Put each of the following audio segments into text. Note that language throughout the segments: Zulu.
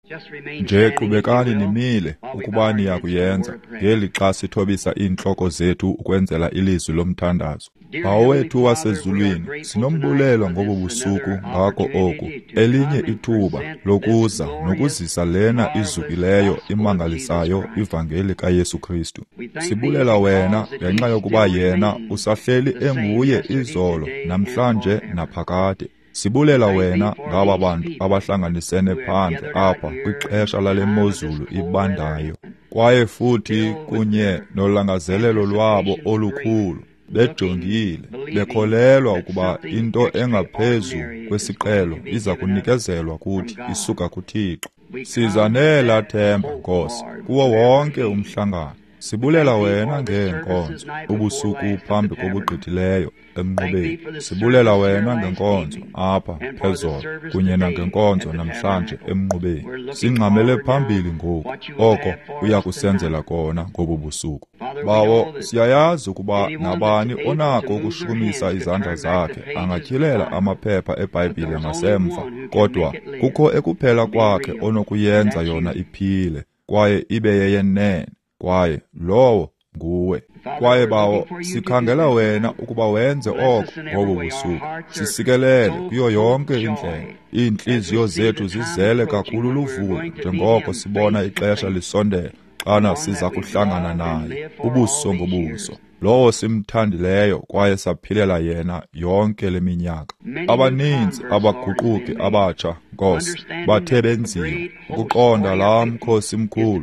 Nje qhubekani nimile ukuba niyakuyenza ngeli xa sithobisa iintloko zethu ukwenzela ilizwi lomthandazo. Bawethu wasezulwini, sinombulelo ngobu busuku ngako oku, elinye ithuba lokuza nokuzisa lena izukileyo imangalisayo ivangeli kaYesu Kristu. Sibulela wena ngenxa yokuba yena usahleli enguye izolo namhlanje naphakade. Sibulela wena ngaba bantu abahlanganisene phandle apha kwixesha lale mozulu ibandayo, kwaye futhi kunye nolangazelelo lwabo olukhulu, bejongile, bekholelwa ukuba into engaphezu kwesiqhelo iza kunikezelwa kuthi isuka kuThixo. Siza nela themba, Nkosi, kuwo wonke umhlangano. Sibulela wena ngeenkonzo ubusuku phambi kobugqithileyo emnqubeni. Sibulela wena ngenkonzo apha phezolo kunye nangenkonzo namhlanje emnqubeni. Singxamele phambili ngoku oko uya kusenzela kona ngobu busuku. Bawo, siyayazi ukuba nabani onako ukushukumisa izandla zakhe angatyhilela amaphepha eBhayibhile ngasemva, kodwa kukho ekuphela kwakhe onokuyenza yona iphile kwaye ibe yeyenene, kwaye lowo nguwe. Kwaye bawo, sikhangela wena ukuba wenze oko ngobu busuku. Sisikelele kuyo yonke indlela. Iintliziyo zethu zizele kakhulu luvuyo njengoko sibona ixesha lisondela xana siza kuhlangana naye ubuso ngobuso, lowo simthandileyo kwaye saphilela yena yonke le minyaka. Abaninzi abaguquki abatsha, Nkosi, bathe benzima ukuqonda laa mkhosi mkhulu,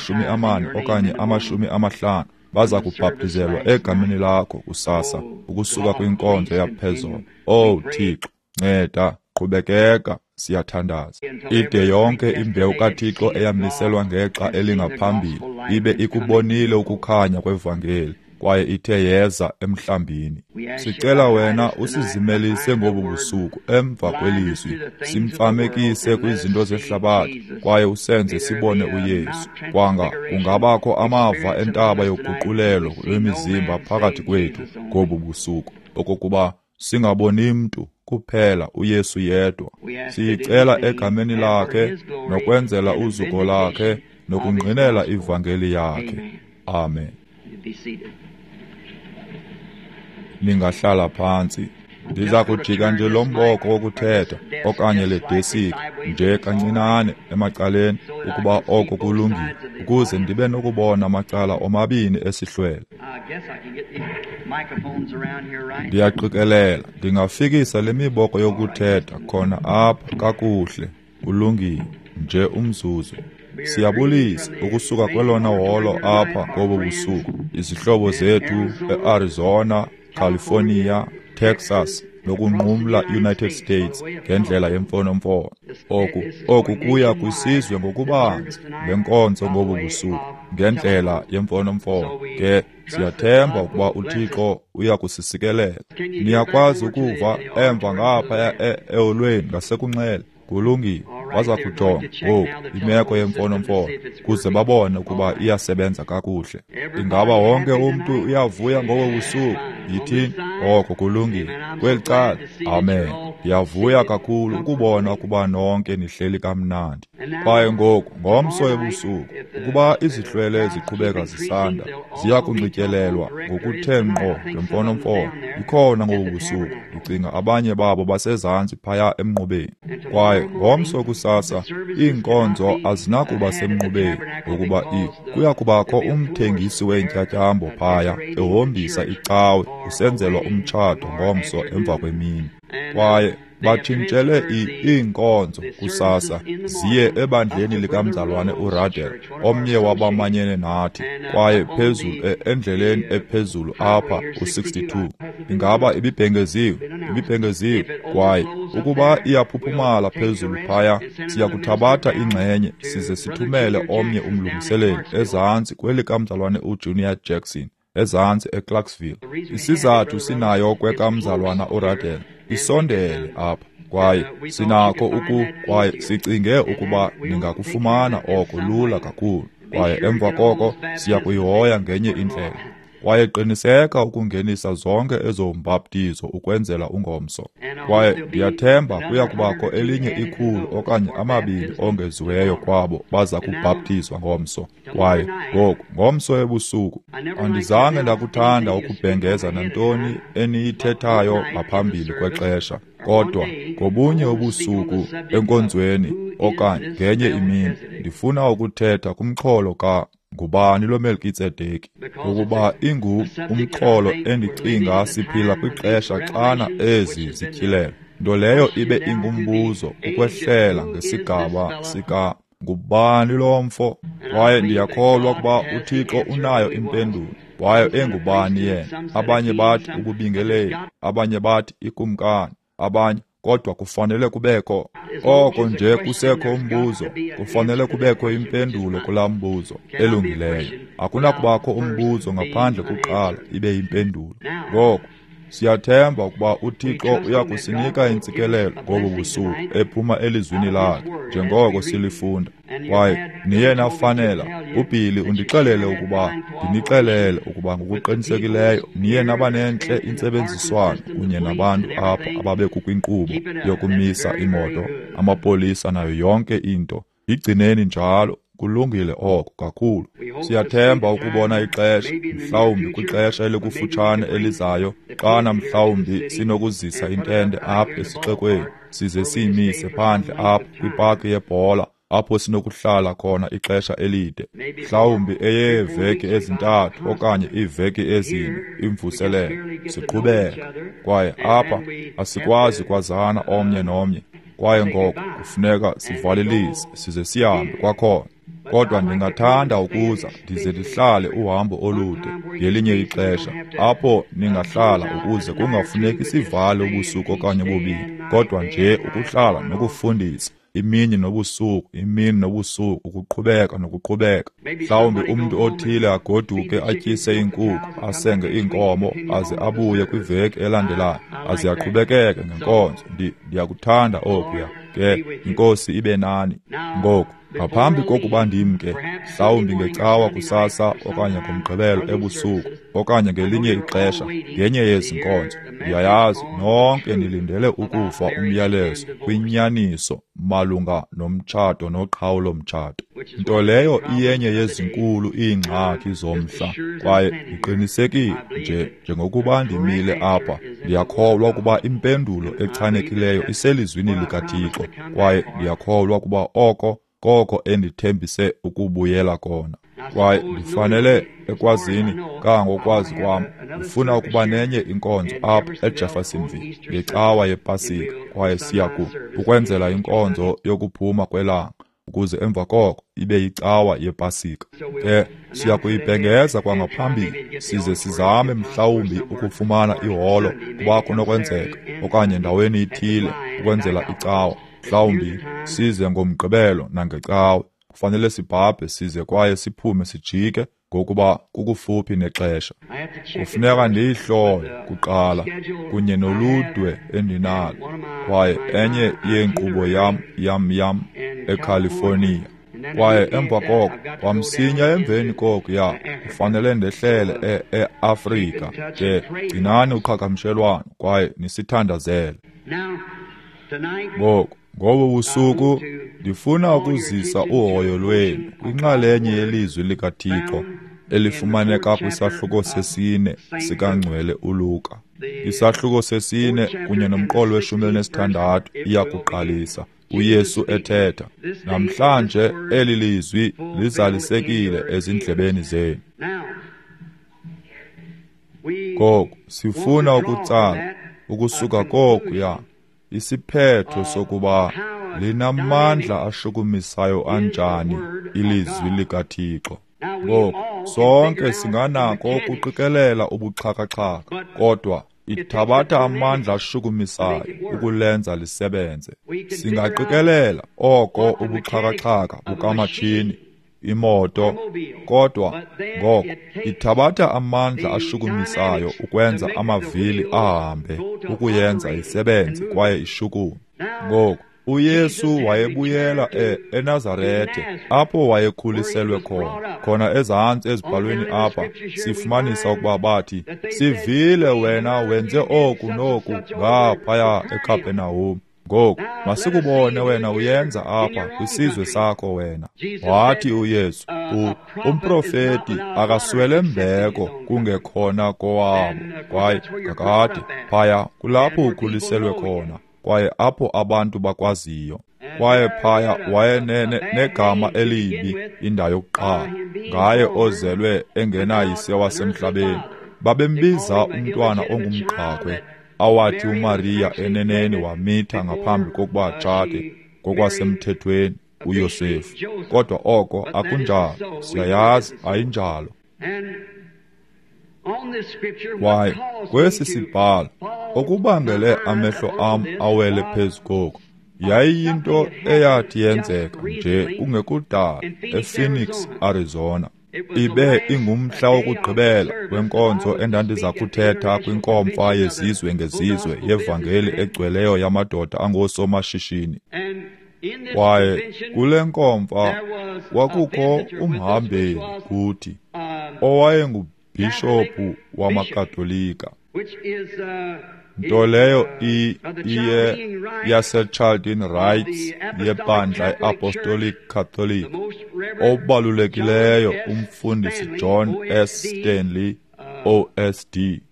40 okanye 50, baza kubhaptizelwa egameni lakho kusasa ukusuka kwinkonzo yaphezolo. Oh Thixo, nceda, qhubekeka, siyathandaza. Ide yonke imbewu kaThixo eyamiselwa ngexa elingaphambili ibe ikubonile ukukhanya kwevangeli kwaye ithe yeza emhlambini. Sicela wena usizimelise ngobu busuku emva kwelizwi, simfamekise kwizinto zehlabathi kwaye usenze sibone uYesu. Kwanga kungabakho amava entaba yoguqulelo lwemizimba phakathi kwethu ngobu busuku, okokuba singaboni mntu kuphela uYesu yedwa. Siyicela egameni lakhe nokwenzela uzuko lakhe nokungqinela ivangeli yakhe. Amen. Ningahlala phantsi. Ndiza kujika nje lo mboko wokuthetha okanye le desika nje kancinane emacaleni ukuba oko kulungile, ukuze ndibe nokubona amacala omabini esihlwele. Ndiyaqikelela ndingafikisa le miboko yokuthetha khona apha kakuhle, kulungile nje umzuzu. Siyabulisa ukusuka kwelona holo apha ngobu busuku, izihlobo zethu eArizona, California, Texas nokunqumla United States ngendlela yemfonomfono. Oku kuya kwisizwe ngokubanzi lenkonzo ngobu busuku ngendlela yemfonomfono. Ke siyathemba ukuba uThixo uya kusisikelela. Niyakwazi ukuva emva ngapha eholweni ngasekunxele. Kulungile, baza kujonga ngoku imeko yemfonomfono kuze babone ukuba iyasebenza kakuhle. Ingaba wonke umntu uyavuya ngobu busuku? Yithini? Oko kulungile. Kweli cala, amen. Ndiyavuya kakhulu ukubona ukuba nonke nihleli kamnandi. Kwaye ngoku, ngomso ebusuku, ukuba izihlwele ziqhubeka zisanda, ziya kunxityelelwa ngokuthe ngqo ngemfonomfono. Ikhona ngobu busuku, ndicinga abanye babo basezantsi phaya emnqubeni. Kwaye ngomso kusasa, iinkonzo azinakuba semnqubeni, ukuba kuya kubakho umthengisi weentyatyambo phaya ehombisa icawe kusenzelwa umtshato ngomso emva kwemini. Kwaye batshintshele iinkonzo kusasa ziye ebandleni likamzalwane uRadel, omnye wabamanyene nathi, kwaye phezulu endleleni ephezulu apha u62. Ingaba ibibhengeziwe, kwaye ukuba iyaphuphumala phezulu phaya, siyakuthabatha ingxenye size sithumele omnye umlungiseleli ezantsi kwelikamzalwane uJunior Jackson, ezantsi eClarksville. Isizathu sinayo kwekamzalwana uRadel isondele apha, kwaye sinako kwaye sicinge ukuba ningakufumana oko lula kakhulu, kwaye emva koko siya kuyihoya ngenye indlela. wayeqiniseka ukungenisa zonke ezombhaptizo ukwenzela ungomso. Kwaye ndiyathemba kuya kubakho elinye ikhulu okanye amabili ongeziweyo kwabo baza kubhaptizwa ngomso. Kwaye ngoku ngomso ebusuku andizange ndakuthanda ukubhengeza nantoni eniyithethayo ngaphambili kwexesha, kodwa ngobunye ubusuku enkonzweni okanye ngenye imini ndifuna ukuthetha kumxholo ngubani lo Melkizedeki, ukuba umxholo endicinga siphila kwixesha xana ezi zityhilelo, nto leyo ibe ingumbuzo ukwehlela ngesigaba sika ngubani lo mfo. Kwaye ndiyakholwa ukuba uThixo unayo impendulo, kwaye engubani yena. Abanye bathi ububingeleli, abanye bathi ikumkani, abanye kodwa kufanele kubekho oko nje kusekho umbuzo, kufanele kubekho impendulo kulaa mbuzo elungileyo. Akunakubakho umbuzo ngaphandle kuqala ibe impendulo. Ngoko siyathemba ukuba uThixo uyakusinika intsikelelo ngobu busuku ephuma elizwini lakhe njengoko silifunda. Kwaye niye nafanela uBhili undixelele ukuba ndinixelele ukuba ngokuqinisekileyo niye nabanentle intsebenziswano kunye nabantu apha ababekukwinkqubo yokumisa imoto, amapolisa nayo yonke into. Igcineni njalo, kulungile oko kakhulu. Siyathemba ukubona ixesha, mhlawumbi kwixesha elikufutshane elizayo, xana mhlawumbi sinokuzisa intente apha esixekweni size siyimise phandle apha kwipaki yebhola apho sinokuhlala khona ixesha elide, mhlawumbi eyeeveki ezintathu okanye iiveki ezine, imvuselelo siqhubeka. Kwaye apha asikwazi kwazana omnye nomnye, kwaye ngoko kufuneka sivalelise size sihambe kwakhona. Kodwa ndingathanda ukuza ndize ndihlale uhambo olude ngelinye ixesha apho ningahlala ukuze kungafuneki sivale ubusuku okanye bubini, kodwa nje ukuhlala nokufundisa imini nobusuku, imini nobusuku, ukuqhubeka nokuqhubeka. Mhlawumbi umntu othile agoduke atyise inkukhu, asenge iinkomo, aze abuye kwiveki elandelayo, aze aqhubekeke ngenkonzo. Ndiyakuthanda okuya. Ke inkosi ibe nani. Ngoku ngaphambi kokuba ndimke, mhlawumbi ngecawa kusasa okanye ngomgqibelo ebusuku okanye ngelinye ixesha ngenye yezi nkonzo, ndiyayazi nonke nilindele ukuva umyalezo kwinyaniso malunga nomtshato noqhawulo mtshato, nto leyo iyenye yezinkulu iingxaki zomhla. Kwaye ndiqinisekile njengokuba ndimile apha, ndiyakholwa ukuba impendulo echanekileyo iselizwini likaThixo, kwaye ndiyakholwa ukuba koko endithembise ukubuyela kona. Kwaye ndifanele ekwazini kangokwazi kwam, ndifuna ukuba nenye inkonzo apha eJeffersonville ngecawa yePasika, kwaye siya ukwenzela inkonzo yokuphuma kwelanga, ukuze emva koko ibe yicawa yePasika. Ke siya kuyibhengeza kwangaphambili, size sizame mhlawumbi ukufumana iholo kuba kunokwenzeka, okanye ndaweni ithile ukwenzela icawa. Mhlawumbi size ngomgqibelo nangecawe, kufanele sibhabhe size kwaye siphume sijike ngokuba kukufuphi nexesha. Kufuneka ndiyihlole kuqala kunye noludwe endinalo, kwaye enye yeenkqubo yam eCalifornia. Kwaye emva koko kwamsinya emveni koku kufanele ndehlele eAfrika. Ke gcinani uqhagamshelwano kwaye nisithandazele. Ngobu busuku ndifuna ukuzisa uhoyo lwenu kwinxalenye yelizwi likaThixo elifumaneka kwisahluko sesine sikaNgcwele uLuka. Isahluko sesine kunye nomqolo we-16 iyakuqalisa uYesu ethetha, namhlanje eli lizwi lizalisekile ezindlebeni zenu. Ngoku sifuna ukutsala ukusuka kokuya isiphetho sokuba linamandla ashukumisayo anjani ilizwi likaThixo. Ngoku sonke singanako ukuqikelela ubuxhakaxhaka, kodwa ithabatha amandla ashukumisayo ukulenza lisebenze. Singaqikelela oko ubuxhakaxhaka bukamatshini, imoto, kodwa ngoko ithabatha amandla ashukumisayo ukwenza amavili ahambe, ukuyenza isebenze kwaye ishukume. Ngoku uYesu wayebuyela eNazarethe apho wayekhuliselwe khona ezantsi ezibhalweni apha sifumanisa ukuba bathi, sivile wena wenze oku noku ngaphaya eKapenawum. Ngoku masikubone wena uyenza apha kwisizwe sakho wena. Wathi uYesu, umprofeti akaswele mbeko kungekhona kowabo, kwaye kakade phaya kulapho ukhuliselwe khona, kwaye apho abantu bakwaziyo. Kwaye phaya wayenegama elibi indawo yokuqala, ngaye ozelwe engenayise wasemhlabeni. Babembiza umntwana ongumqhakwe, awathi uMariya eneneni wamitha ngaphambi kokuba atshate ngokwasemthethweni uYosefu. Kodwa oko akunjalo, siyayazi ayinjalo. Kwaye kwesi sibhalo okubangele amehlo am awele phezu koku, yayiyinto eyathi yenzeka nje kungekudala ePhoenix, Arizona. Ibe ingumhla wokugqibela wenkonzo endandiza kuthetha kwinkomfa yezizwe ngezizwe yevangeli egcweleyo yamadoda angoosomashishini. Kwaye kule nkomfa kwakukho umhambeli kuthi owayengubhishophu wamakatolika, nto leyo yaseChaldean Rites yebandla iApostolic Catholic, obalulekileyo umfundisi John S. Stanley OSD.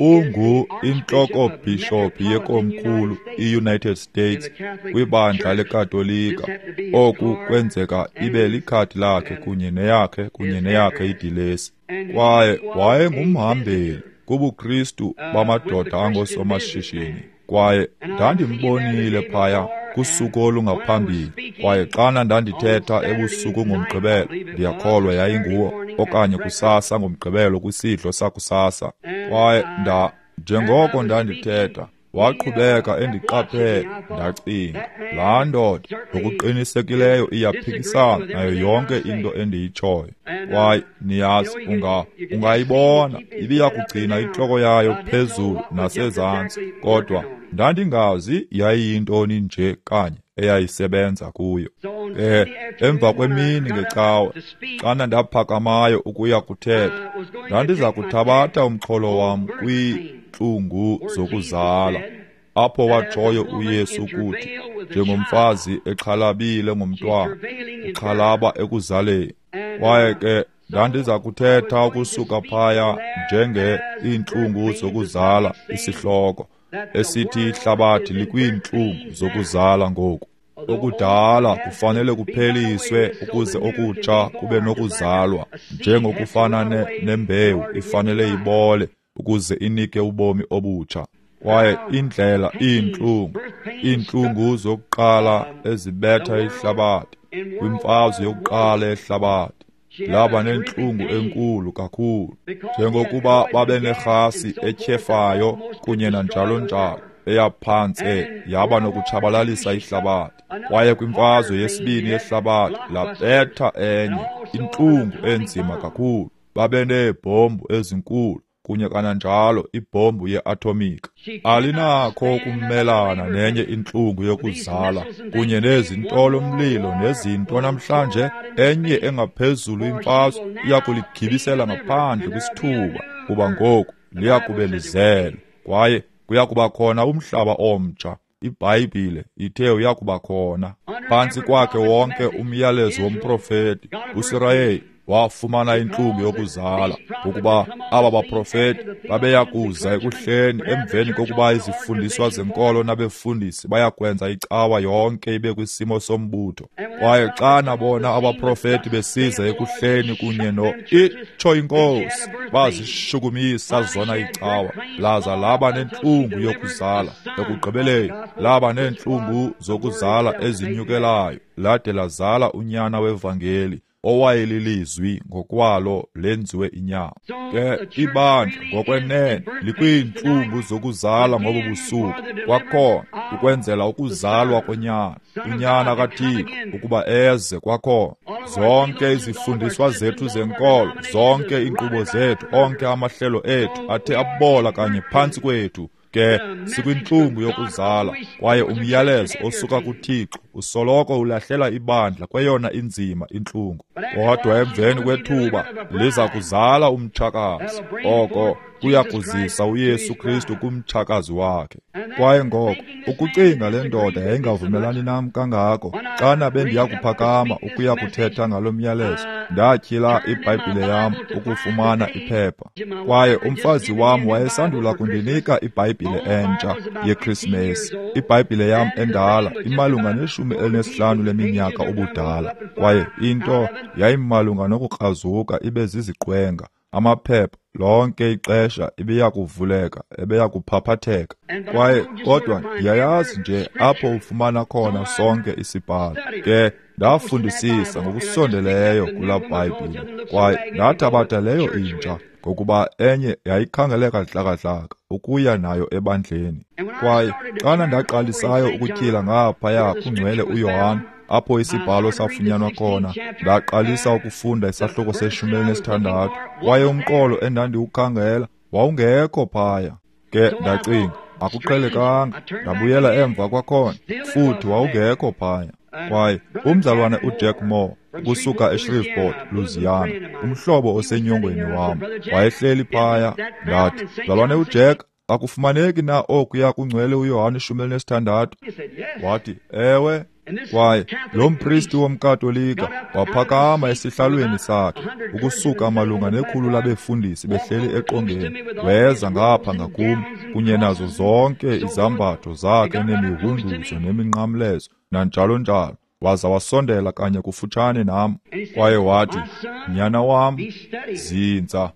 Intloko bishop yekomkhulu iUnited States kwibandla lekatolika. Oku kwenzeka ibe likhadi lakhe kunye neyakhe idilesi. Kwaye wayengumhambeli kubuKristu bamadoda angoosomashishini. Kwaye ndandimbonile phaya kusuku olungaphambili, kwaye xana ndandithetha ebusuku ngomgqibelo, ndiyakholwa yayinguwo, okanye kusasa ngomgqibelo kwisidlo sakusasa. Kwaye njengoko ndandithetha, waqhubeka endiqaphele, ndacinga, laa ndoda ngokuqinisekileyo iyaphikisana nayo yonke into endiyitshoyo. Kwaye niyazi, ungayibona ibiyakugcina intloko yayo phezulu nasezantsi, kodwa ndandingazi yayiyintoni nje kanye eyayisebenza kuyo. Emva kwemini ngecawe, xana ndaphakamayo ukuya kuthetha, ndandiza kuthabatha umxholo wam kwiintlungu zokuzala, apho watshoyo uYesu kuthi, njengomfazi exhalabile ngomntwana, uxhalaba ekuzaleni. Kwaye ke ndandiza kuthetha ukusuka phaya iintlungu zokuzala isihloko, esithi ihlabathi likwiintlungu zokuzala ngoku. Okudala kufanele kupheliswe ukuze okutsha kube nokuzalwa, njengokufana nembewu ifanele ibole ukuze inike ubomi obutsha. Kwaye indlela iintlungu zokuqala ezibetha ihlabathi kwimfazwe yokuqala yehlabathi, laba nentlungu enkulu kakhulu, njengokuba babe nerhasi etyhefayo kunye nanjalo njalo, eyaphantse yaba nokutshabalalisa ihlabathi. Kwaye kwimfazwe yesibini yehlabathi labetha enye intlungu enzima kakhulu, babe neebhombu ezinkulu kunye kananjalo ibhombu yeatomika. Alinakho ukumelana nenye intlungu yokuzala kunye nezintolo-mlilo nezinto namhlanje. Enye engaphezulu imfazwe iyakuligibisela ngaphandle kwisithuba, kuba ngoku liyakube lizelwe, kwaye kuyakuba khona umhlaba omtsha. iBhayibhile ithe uyakuba khona. Phantsi kwakhe wonke umyalezo womprofeti uSirayeli wafumana intlungu yokuzala, ukuba aba baprofeti babeyakuza ekuhleni emveni kokuba izifundiswa zenkolo nabefundisi bayakwenza icawa yonke ibe kwisimo sombutho. Kwaye xa nabona abaprofeti besiza ekuhleni kunye itsho inkosi, bazishukumisa zona icawa, laza laba nentlungu yokuzala. Ekugqibeleni laba neentlungu zokuzala ezinyukelayo, lade lazala unyana wevangeli, owayelilizwi ngokwalo lenziwe inyama. Ke ibandla ngokwenene likwiintlungu zokuzala ngobu busuku kwakhona, ukwenzela ukuzalwa konyana, unyana kaThixo, ukuba eze kwakhona. Zonke izifundiswa zethu zenkolo, zonke iinkqubo zethu, onke amahlelo ethu athe abola kanye phantsi kwethu, ke sikwintlungu yokuzala, kwaye umyalezo osuka kuThixo usoloko ulahlela ibandla kweyona inzima intlungu. Kodwa emveni kwethuba liza kuzala umtshakazi, oko kuya kuzisa uYesu Kristu kumtshakazi wakhe. Kwaye ngoko ukucinga le ndoda yayingavumelani nam kangako xana bendiya kuphakama ukuya kuthetha ngalo myalezo, ndatyhila iBhayibhile yam ukufumana iphepha. Kwaye umfazi wam wayesandula kundinika iBhayibhile entsha yeKrisimesi, iBhayibhile yam endala imalunga ne-15 leminyaka ubudala, kwaye into yayimalunga nokukrazuka ibe ziziqwenga, amaphepha lonke ixesha ibiya kuvuleka, ebeya kuphaphatheka. Kwaye kodwa ndiyayazi nje apho ufumana khona sonke isibhalo. Ke ndafundisisa ngokusondeleyo kulaa Bhayibhile, kwaye ndathabatha leyo intsha, ngokuba enye yayikhangeleka dlaka-dlaka ukuya nayo ebandleni. Kwaye xana ndaqalisayo ukutyhila ngaphaya kungcwele uYohane, apho isibhalo safunyanwa khona, ndaqalisa ukufunda isahluko se-16, kwaye umqolo endandiwukhangela wawungekho phaya. Ke ndacinga, akuqhelekanga, ndabuyela emva kwakhona, futhi wawungekho phaya. Kwaye umzalwane uJack Moore ukusuka eShreveport, Louisiana, umhlobo osenyongweni wam, wayehleli phaya. Ndathi, mzalwane uJack, akufumaneki na okuya kungcwele uYohane 16? Wathi, ewe. Kwaye lo mpristi womkatolika waphakama esihlalweni sakhe ukusuka malunga nekhulu labefundisi behleli eqongeni, weza ngapha ngakum kunye nazo zonke izambatho zakhe nemihunduzo neminqamlezo nanjalo njalo, waza wasondela kanye kufutshane nam, kwaye wathi, nyana wam, zinza,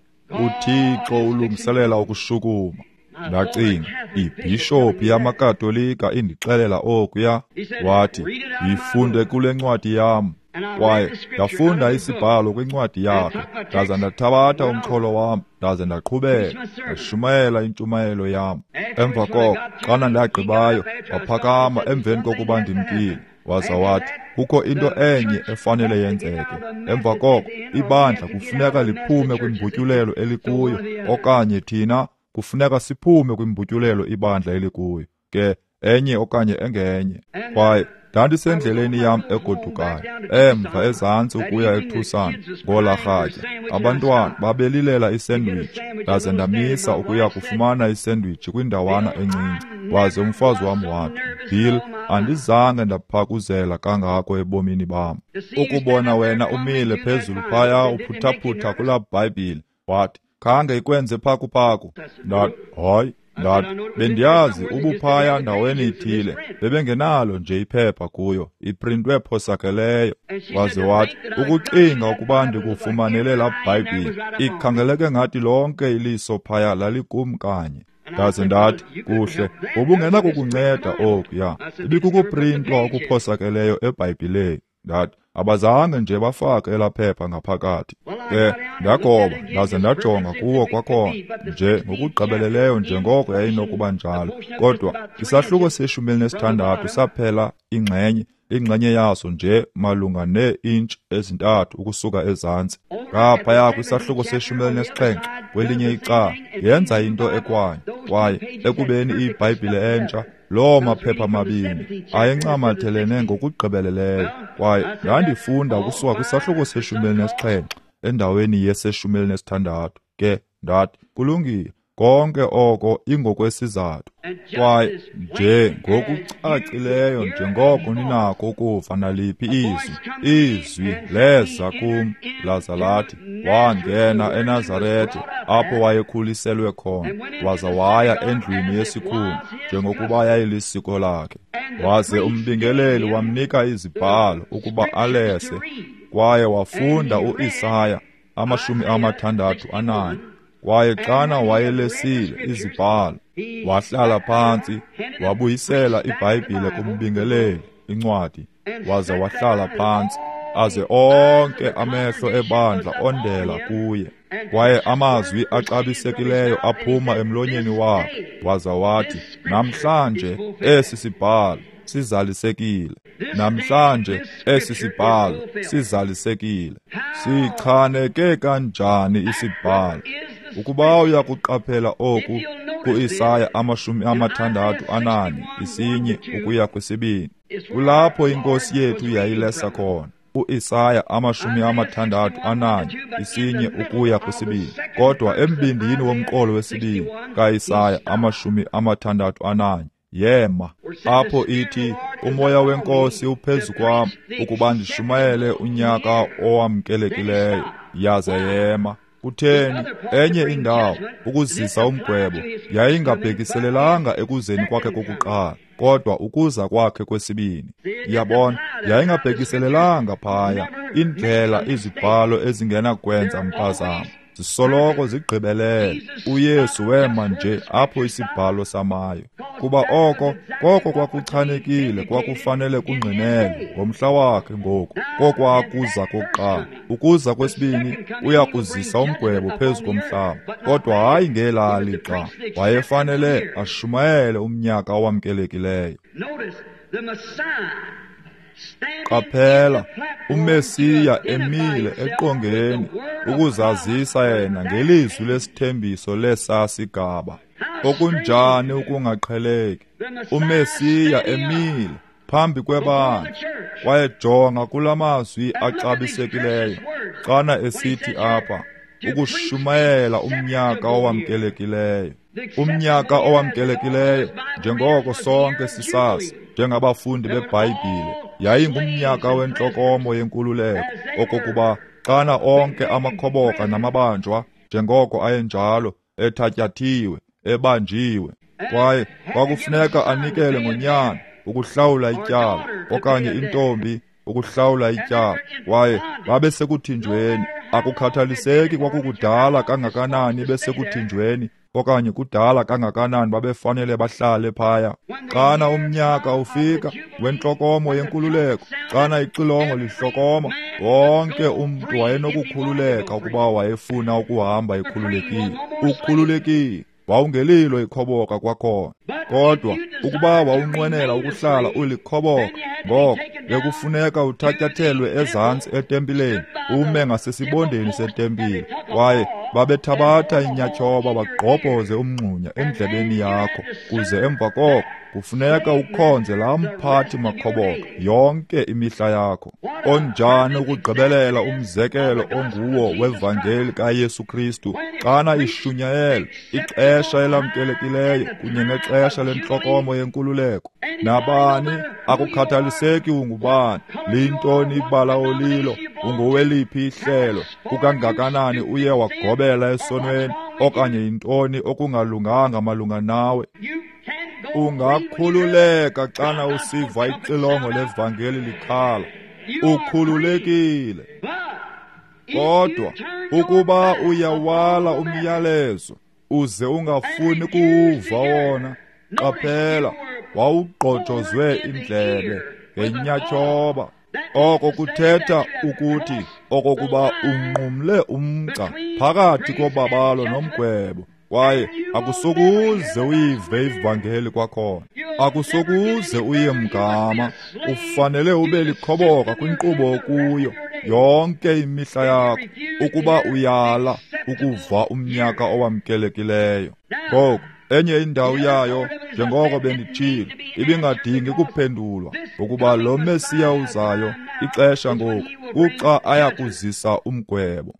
uThixo ulungiselela ukushukuma. Ndacinga, ibhishophu yamakatolika indixelela okuya. Wathi, yifunde kule ncwadi yam. Kwaye ndafunda isibhalo kwincwadi yakhe, ndaza ndathabatha umxholo wam, ndaze ndaqhubeka ndashumayela intshumayelo yam. Emva koko xana ndagqibayo, waphakama emveni kokuba ndimkile, waza wathi, kukho into enye efanele yenzeke. Emva koko ibandla kufuneka liphume kwimbutyulelo elikuyo, okanye thina kufuneka siphume kwimbutyulelo ibandla elikuyo, ke enye okanye engenye. Kwaye ndandisendleleni yam egodukayo, emva ezantsi ukuya eTucson ngoLarhatya. Abantwana babelilela isendwich, ndaze ndamisa ukuya kufumana isendwich kwindawana encinci. Waze umfazi wam wathi, Bill, andizange ndaphakuzela kangako ebomini bam. Ukubona wena umile phezulu phaya uphuthaputha kulaa Bhayibhile. Wathi, khange ikwenze phakuphaku. Ndathi, hayi. Ndathi, bendiyazi ubuphaya ndaweni ithile, bebengenalo nje iphepha kuyo, iprintwe phosakeleyo. Waze wathi, ukucinga ukuba ndikufumanele laa Bhayibhile, ikhangeleke ngathi lonke iliso phaya lalikum kanye. Ndaze ndathi, kuhle, ubungena kukunceda okuya, ibikukuprintwa okuphosakeleyo eBhayibhileni. Ndathi, abazange nje bafake elaa phepha ngaphakathi. Ke ndagoba ndaze ndajonga kuwo kwakhona nje ngokugqibeleleyo njengoko yayinokuba njalo, kodwa isahluko se-16 saphela ingxenye yaso nje malunga nee-intshi ezintathu ukusuka ezantsi. Ngaphaya kwisahluko se-17 kwelinye icala yenza into ekwayo, kwaye ekubeni iBhayibhile entsha, loo maphepha mabini ayencamathelene ngokugqibeleleyo. Kwaye ndandifunda ukusuka kwisahluko se-17 endaweni ye-16. Ke ndathi, kulungile, konke oko ingokwesizathu. Kwaye nje ngokucacileyo njengoko ninakho ukuva naliphi izwi leza kum, laza lathi, wangena eNazaretha apho wayekhuliselwe khona, waza waya endlwini yesikhulu njengokuba yayilisiko lakhe. Waze umbingeleli wamnika izibhalo ukuba alese, kwaye wafunda u-Isaya 64. Kwaye xana wayelesile izibhalo, wahlala phantsi, wabuyisela iBhayibhile kumbingeleli incwadi, waza wahlala phantsi, aze onke amehlo ebandla ondela kuye. Kwaye amazwi axabisekileyo aphuma emlonyeni wakhe, waza wathi, namhlanje esi sibhalo sizalisekile. Namhlanje esi sibhalo sizalisekile. Sichaneke kanjani isibhalo! Ukuba uyakuqaphela oku, ku-Isaya 61:1-4 kulapho inkosi yethu yayilesa khona. u-Isaya 61:1-4 kodwa embindini womqolo wesibili ka-Isaya 64 yema apho ithi, umoya wenkosi uphezu kwam ukuba ndishumayele unyaka owamkelekileyo. Yaze yema. Kutheni? Enye indawo ukuzisa umgwebo yayingabhekiselelanga ekuzeni kwakhe kokuqala, kodwa ukuza kwakhe kwesibini. Yabona, yayingabhekiselelanga phaya. Indlela izibhalo ezingenakwenza mpazamo zisoloko zigqibelele. UYesu wema nje apho isibhalo samayo. Kuba koko kwakuchanekile, kwakufanele kungqinele ngomhla wakhe ngoku, kokwakuza kokuqala. Ukuza kwesibini uyakuzisa umgwebo phezu komhlaba, kodwa hayi ngela lixa. Wayefanele ashumayele umnyaka owamkelekileyo. Qaphela, uMesiya emile eqongeni ukuzazisa yena ngelizwi lesithembiso lesasigaba. Okunjani ukungaqheleki? uMesiya emile phambi kwebandla, wayejonga kulamazwi axabisekileyo xana esithi apha, ukushumayela umnyaka owamkelekileyo. Umnyaka owamkelekileyo, njengoko sonke sisazi njengabafundi beBhayibhile, yayingumnyaka wentlokomo yenkululeko, okokuba xana onke amakhoboka namabanjwa njengoko ayenjalo ethatyathiwe, ebanjiwe, kwaye kwakufuneka anikele ngonyana ukuhlawula ityala, okanye intombi ukuhlawula ityala, kwaye babesekuthinjweni. Akukhathaliseki kwakukudala kangakanani besekuthinjweni, okanye kudala kangakanani babefanele bahlale phaya. Xana umnyaka ufika wentlokomo yenkululeko, xana ixilongo lihlokoma, wonke umntu wayenokukhululeka ukuba wayefuna ukuhamba ekhululekile. Ukhululekile, wawungelilo ikhoboka kwakhona. Kodwa ukuba wawunqwenela ukuhlala ulikhoboka, ngoko bekufuneka uthatyathelwe ezantsi etempileni, ume ngasesibondeni setempile, kwaye babethabatha inyatshoba bagqobhoze umngxunya endlebeni yakho, kuze emva koko kufuneka ukhonze laa mphathi makhoboka yonke imihla yakho. Onjani ukugqibelela umzekelo onguwo wevangeli kaYesu Kristu xana ishunyayela ixesha elamkelekileyo kunye nexesha lentlokomo yenkululeko. Nabani, akukhathaliseki ungubani, lintoni ibala olilo, ungoweliphi ihlelo, kukangakanani uye wagobela esonweni, okanye yintoni okungalunganga malunga nawe. Ungakhululeka xana usiva ixilongo levangeli likhala, ukhululekile. Kodwa ukuba uyawala umyalezo uze ungafuni kuwuva wona, qaphela, wawugqojozwe indlebe ngenyatshoba. Oko kuthetha ukuthi okokuba unqumle umgca phakathi kobabalo nomgwebo, kwaye akusokuze uyive ivangeli kwakhona, akusokuze uye mgama. Ufanele ube likhoboka kwinkqubo okuyo yonke imihla yakho, ukuba uyala ukuva umnyaka owamkelekileyo. Ngoko enye indawo yayo, njengoko benditshilo, ibingadingi kuphendulwa, ukuba lo Mesiya uzayo ixesha ngoku kuxa ayakuzisa umgwebo.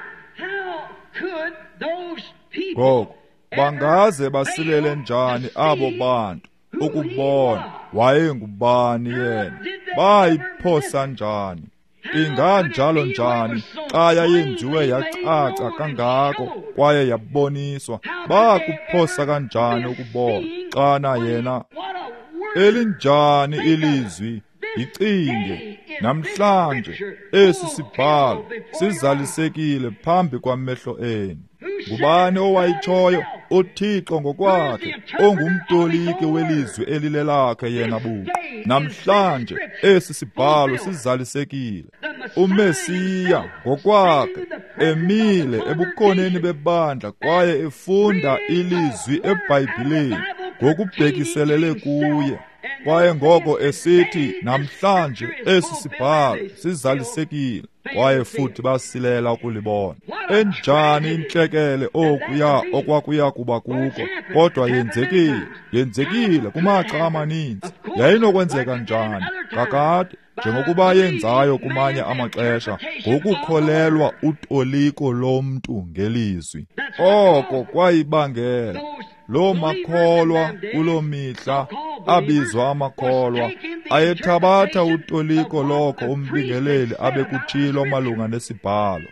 Ngoko bangaze basilele njani abo bantu ukubona wayengubani yena? Bayiphosa njani? Inganjalo njani xa yayenziwe yacaca kangako kwaye yaboniswa? Bakuphosa kanjani ukubona xana yena elinjani ilizwi? Icinge namhlanje esi sibhalo sizalisekile phambi kwamehlo enu. Ngubani owayitshoyo? uThixo ngokwakhe, ongumtoliki welizwi elilelakhe yena buqu. Namhlanje esi sibhalo sizalisekile. uMesiya ngokwakhe emile ebukhoneni bebandla kwaye efunda ilizwi eBhayibhileni ngokubhekiselele kuye. kwaye ngoko esithi namhlanje esi sibhalo sizalisekile, kwaye futhi basilela ukulibona. Enjani intlekele okuya okwakuya kuba kuko, kodwa yenzekile kumaxa amaninzi. Yayinokwenzeka njani kakade, njengokuba yenzayo kumanye amaxesha, ngokukholelwa utoliko lomntu ngelizwi. Oko kwayibangela loo makholwa kuloo mihla abizwa amakholwa ayethabatha utoliko loko umbingeleli abekutshilo malunga nesibhalo.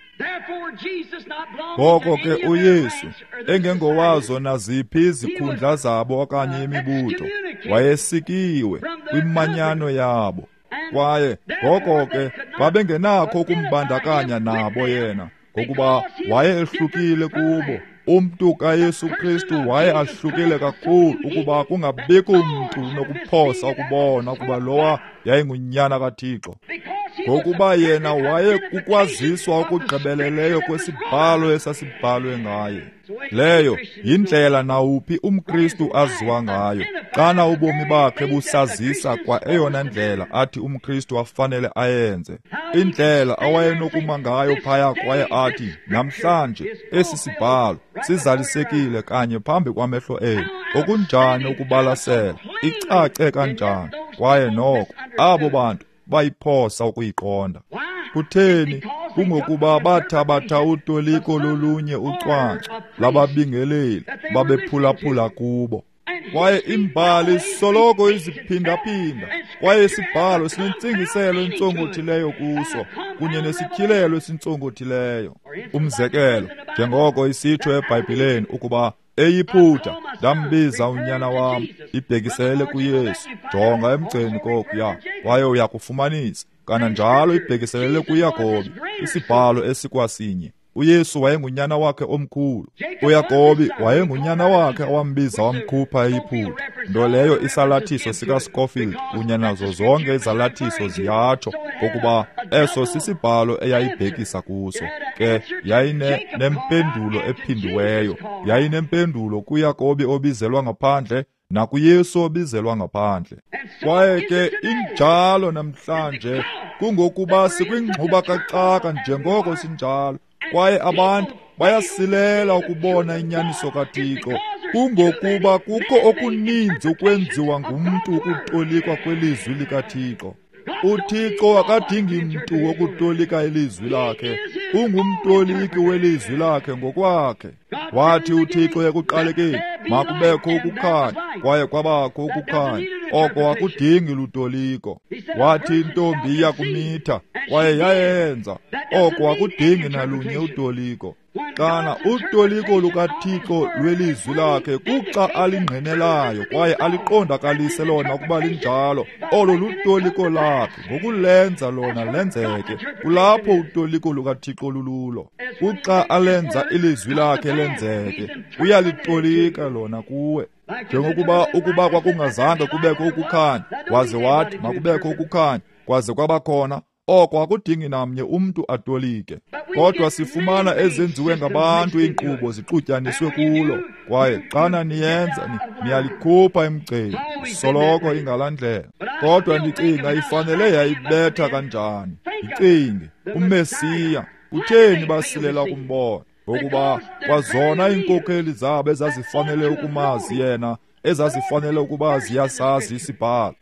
Ngoko ke uYesu, engengowazo naziphi izikhundla zabo okanye imibutho, wayesikiwe kwimanyano yabo, kwaye ngoko ke babengenakho ukumbandakanya nabo yena, ngokuba waye ehlukile kubo. Umntu kaYesu Kristu waye ahlukile kakhulu ukuba kungabikho umntu nokuphosa ukubona ukuba lowa yayingunyana kaThixo, ngokuba yena waye kukwaziswa okugqibeleleyo kwesibhalo esasibhalwe ngaye. Leyo yindlela nawuphi umKristu aziwa ngayo, xana ubomi bakhe busazisa kwa eyona ndlela athi umKristu afanele ayenze, indlela awayenokuma ngayo phaya, kwaye athi namhlanje esi sibhalo sizalisekile kanye phambi kwamehlo enu. Okunjani ukubalasela, icace kanjani, kwaye noko abo bantu bayiphosa ukuyiqonda. Kutheni? Kungokuba bathabatha utoliko lolunye ucwangco lababingeleli babephulaphula kubo, kwaye imbali soloko iziphindaphinda, kwaye isibhalo sinentsingiselo entsongothileyo kuso kunye nesityhilelo esintsongothileyo. Umzekelo, njengoko isitsho eBhayibhileni ukuba eyiphutha ndambiza unyana wam, ibhekisele kuYesu. Jonga emgceni kokuya, kwaye uyakufumanisa. Kananjalo ibhekiselele kuYakobi, isibhalo esikwasinye. uYesu wayengunyana wakhe omkhulu. uYakobi wayengunyana wakhe owambiza wamkhupha eyiphutha, nto leyo isalathiso sikaScofield kunye nazo zonke izalathiso ziyatsho ngokuba eso sisibhalo eyayibhekisa kuso. Ke yayinempendulo ephindiweyo, yayinempendulo kuYakobi obizelwa ngaphandle nakuYesu obizelwa ngaphandle. Kwaye ke injalo namhlanje, kungokuba sikwingxuba kaxaka njengoko sinjalo, kwaye abantu bayasilela ukubona inyaniso kaThixo, kungokuba kukho okuninzi ukwenziwa ngumntu ukutolikwa kwelizwi likaThixo. uThixo akadingi mntu wokutolika ilizwi lakhe, ungumtoliki welizwi lakhe ngokwakhe. Wathi uThixo ekuqalekeni, makubekho ukukhanya, kwaye kwabakho ukukhanya. Oko akudingi lutoliko. Wathi intombi iyakumitha, kwaye yayenza. Oko akudingi nalunye utoliko. Xana utoliko lukaThixo lwelizwi lakhe kuxa alingqinelayo kwaye aliqondakalise lona ukuba linjalo, olo lutoliko lakhe ngokulenza lona lenzeke, kulapho utoliko lukaThixo lululo. Kuxa alenza ilizwi lakhe lenzeke, uyalitolika lona kuwe. Njengokuba ukuba kwakungazange kubekho ukukhanya, waze wathi makubekho ukukhanya, kwaze kwabakhona, oko akudingi namnye umntu atolike. Kodwa sifumana ezenziwe ngabantu iinkqubo zixutyaniswe kulo, kwaye xana niyenza niyalikhupha emgceni, soloko ingalandlela. Kodwa ndicinga ifanele yayibetha kanjani. Icinge uMesiya kutheni basilela kumbona, ngokuba kwazona iinkokheli zabo ezazifanele ukumazi yena, ezazifanele ukuba ziyasazi isibhalo,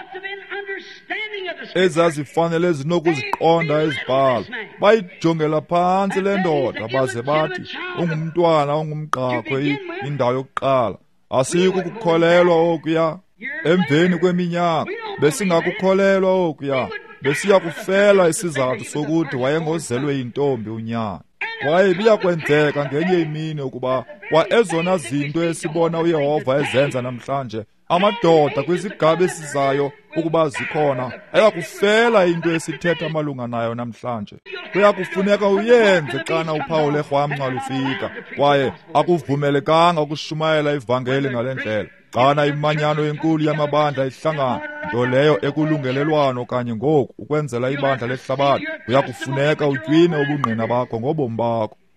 ezazifanele zinokuziqonda izibhalo, bayijongela phantsi le ndoda baze bathi ungumntwana ongumqakhwe indawo yokuqala. Asikukukholelwa okuya. Emveni kweminyaka besingakukholelwa okuya, besiya kufela isizathu sokuthi wayengozelwe yintombi unyana. Kwaye biyakwenzeka ngenye imini ukuba kwa ezona zinto esibona uYehova ezenza namhlanje, amadoda kwizigaba esizayo ukuba zikhona, ayakufela into esithetha malunga nayo namhlanje. Kuyakufuneka uyenze xana uphawu lerhwamca lufika, kwaye akuvumelekanga ukushumayela ivangeli ngale ndlela. Xana imanyano enkulu yamabandla ihlangana, nto leyo ekulungelelwano kanye ngoku ukwenzela ibandla lehlabathi, kuyakufuneka utywine ubungqina bakho ngobomi bakho.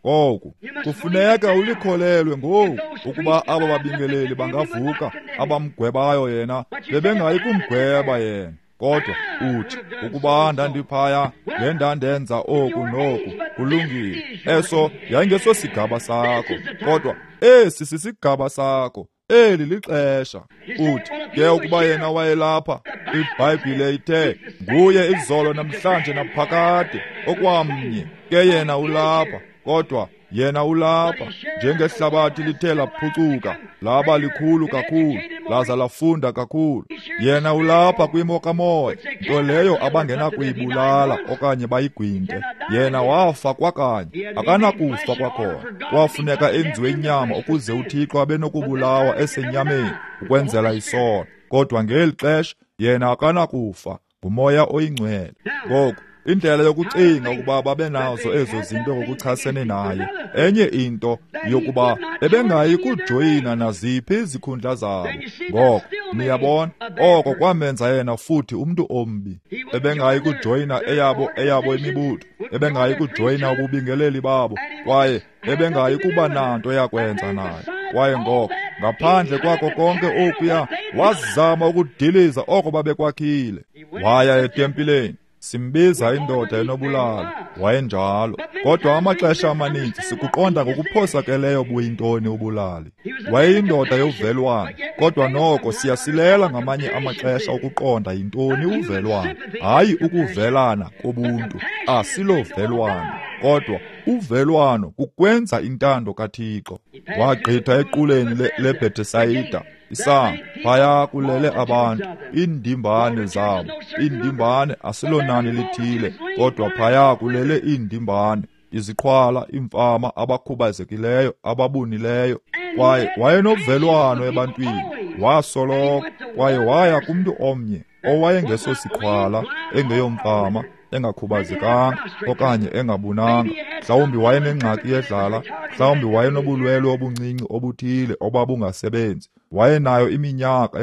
Ngoku kufuneka ulikholelwe ngoku ukuba aba babingeleli bangavuka abamgwebayo yena bebengayi kumgweba yena. Kodwa uthi ukuba ndandiphaya ngendandenza oku noku kulungile. Eso yayingesosigaba sakho, kodwa esi sisigaba sakho. Eli lixesha. Uthi ke ukuba yena wayelapha, iBhayibhile ithe nguye izolo namhlanje naphakade okwamnye. Ke yena ulapha, kodwa yena ulapha njengehlabathi lithe laphucuka laba likhulu kakhulu laza lafunda kakhulu. Yena ulapha kwimo kamoya, nto leyo abangena kuyibulala okanye bayigwinte. Yena wafa kwakanye, akanakufa kwakhona. Kwafuneka enziwe inyama ukuze uThixo abe nokubulawa esenyameni ukwenzela isono. Kodwa ngeli xesha yena akanakufa ngumoya oyingcwele. Ngoku indlela yokucinga ukuba babe nazo ezo zinto ngokuchasene naye. Enye into yokuba bebengayi kujoyina naziphi izikhundla zabo. Ngoko niyabona oko kwamenza yena futhi umntu ombi. Bebengayi kujoyina eyabo imibutho, bebengayi kujoyina ububingeleli babo, kwaye bebengayi kuba nanto yakwenza naye. Kwaye ngoko ngaphandle kwako konke okuya wazama ukudiliza oko babekwakhile. Waya etempileni, simbiza indoda enobulali, wayenjalo. Kodwa amaxesha amaninzi sikuqonda ngokuphosakeleyo buyintoni ubulali. Wayeyindoda yovelwano, kodwa noko siyasilela ngamanye amaxesha ukuqonda yintoni uvelwano. Hayi ukuvelana kobuntu, asilovelwano, kodwa uvelwano kukwenza intando kaThixo. Wagqitha equleni leBhetesayida isango, phaya kulele abantu, iindimbane zabo. Iindimbane asilonani lithile, kodwa phaya kulele iindimbane, iziqhwala, imfama, abakhubazekileyo, ababunileyo. Kwaye wayenovelwano ebantwini, wasoloko, kwaye waya kumntu omnye owayengesosiqhwala, engeyomfama, engakhubazekanga okanye engabunanga. Mhlawumbi wayenengxaki yedlala, mhlawumbi wayenobulwelwe obuncinci obuthile obabungasebenzi. Wayenayo iminyaka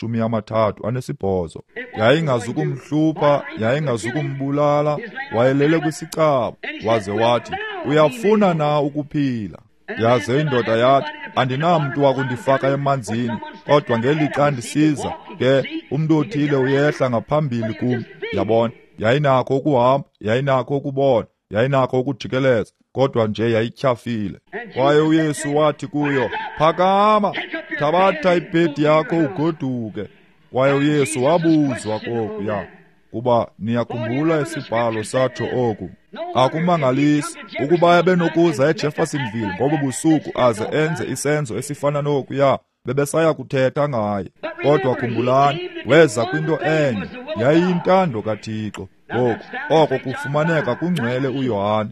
engama-38. Yayingazukumhlupha, yayingazukumbulala. Wayelele kwisicaba, waze wathi, uyafuna na ukuphila? Yaze indoda yathi, andinamntu wakundifaka emanzini, kodwa ngelixa ndisiza ke umntu othile uyehla ngaphambili kum. Yabona, yayinakho ukuhamba, yayinakho ukubona, yayinakho ukujikeleza, kodwa nje yayityhafile. Kwaye uYesu wathi kuyo, phakama, thabatha ibhedi yakho ugoduke. Kwaye uYesu wabuzwa kokuya, kuba niyakhumbula isibhalo satsho oku, akumangalisi ukuba ebenokuza eJeffersonville ngobo busuku aze enze isenzo esifana nokuya, bebesaya kuthetha ngaye. Kodwa khumbulani, weza kwinto enye, yayiyintando kaThixo. Ngoku oko kufumaneka kungcwele uYohane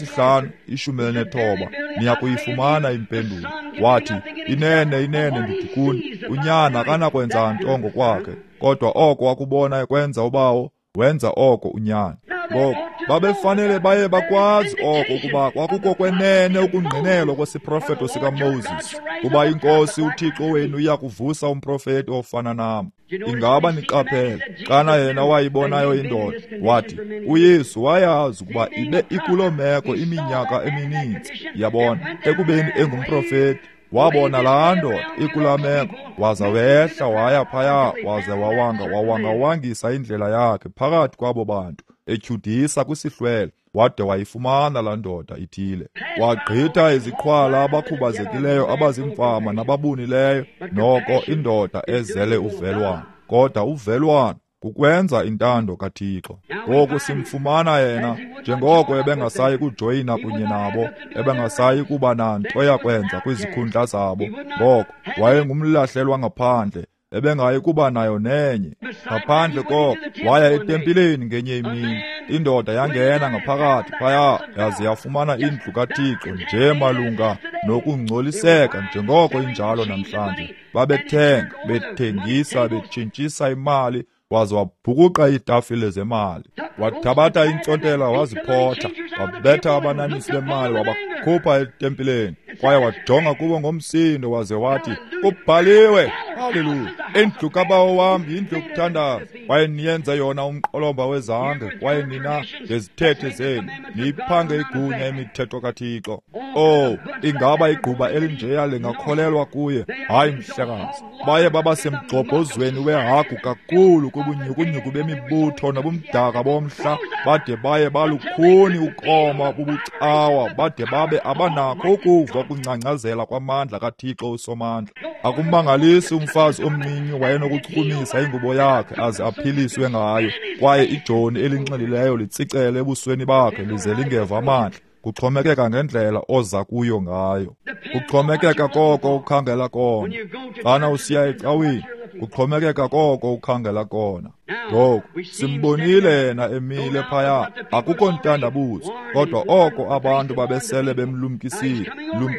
5:19. Niyakuyifumana impendulo. Wathi, inene inene ndithi kuni, unyana akanakwenza nto ngokwakhe, kodwa oko wakubona ekwenza ubawo, wenza oko unyana. Ngoku babefanele baye bakwazi oko ukuba kwakukho kwenene ukungqinelwa kwesiprofeto sikaMoses, kuba iNkosi uThixo wenu iyakuvusa umprofeti ofana nam. Ingaba niqaphele, xana yena wayibonayo indoda, wathi, uYesu wayazi ukuba ibe ikuloo meko iminyaka emininzi. Yabona, ekubeni engumprofeti, wabona laa ndoda ikulaa meko, waza wehla waya phaya, waze wawangawangisa indlela yakhe phakathi kwabo bantu, etyhudisa kwisihlwele, wade wayifumana laa ndoda ithile. Wagqitha iziqhwala abakhubazekileyo abazimfama nababunileyo, noko indoda ezele uvelwano. Kodwa uvelwano kukwenza intando kaThixo. Ngoku simfumana yena njengoko ebengasayi kujoyina kunye nabo, ebengasayi kuba nanto yakwenza kwizikhundla zabo. Ngoko wayengumlahlelwa ngaphandle, ebengayi kuba nayo nenye. Ngaphandle koko waya etempileni ngenye imini. Indoda yangena ngaphakathi phaya, yaze yafumana indlu kaThixo nje malunga nokungcoliseka, njengoko injalo namhlanje. Babethenga, bethengisa, betshintshisa imali, waze wabhukuqa iitafile zemali, wathabatha intsontela waziphotha, wabetha abananisi bemali wabakhupha etempileni, kwaye wajonga kubo ngomsindo waze wathi, kubhaliwe, haleluya, indlu kaBawo wam yindlu yokuthandaza, kwaye niyenze yona umqolomba wezange, kwaye nina ngezithethe zenu niyiphange igunya imithetho kaThixo. Oh, ingaba igquba elinjeya lingakholelwa kuye, hayi mhlekazi. Baye baba semgxobhozweni wehagu kakhulu kubunyukunyuku bemibutho nobumdaka bomhla, bade baye balukhuni ukoma bubucawa, bade babe abanakho ukuva ukungcangcazela kwamandla kaThixo usomandla. Akumangalisi umfazi omncinci wayenokuchumisa ingubo yakhe aze aphiliswe ngayo, kwaye ijoni elinxilileyo litsicele ebusweni bakhe lize lingeva amandla. Kuxhomekeka ngendlela oza kuyo ngayo, kuxhomekeka koko ukhangela kona. Xana usiya ecaweni, kuxhomekeka koko ukhangela kona. Ngoku simbonile yena emile phaya, akukho ntandabuzo, kodwa oko abantu babesele bemlumkisile,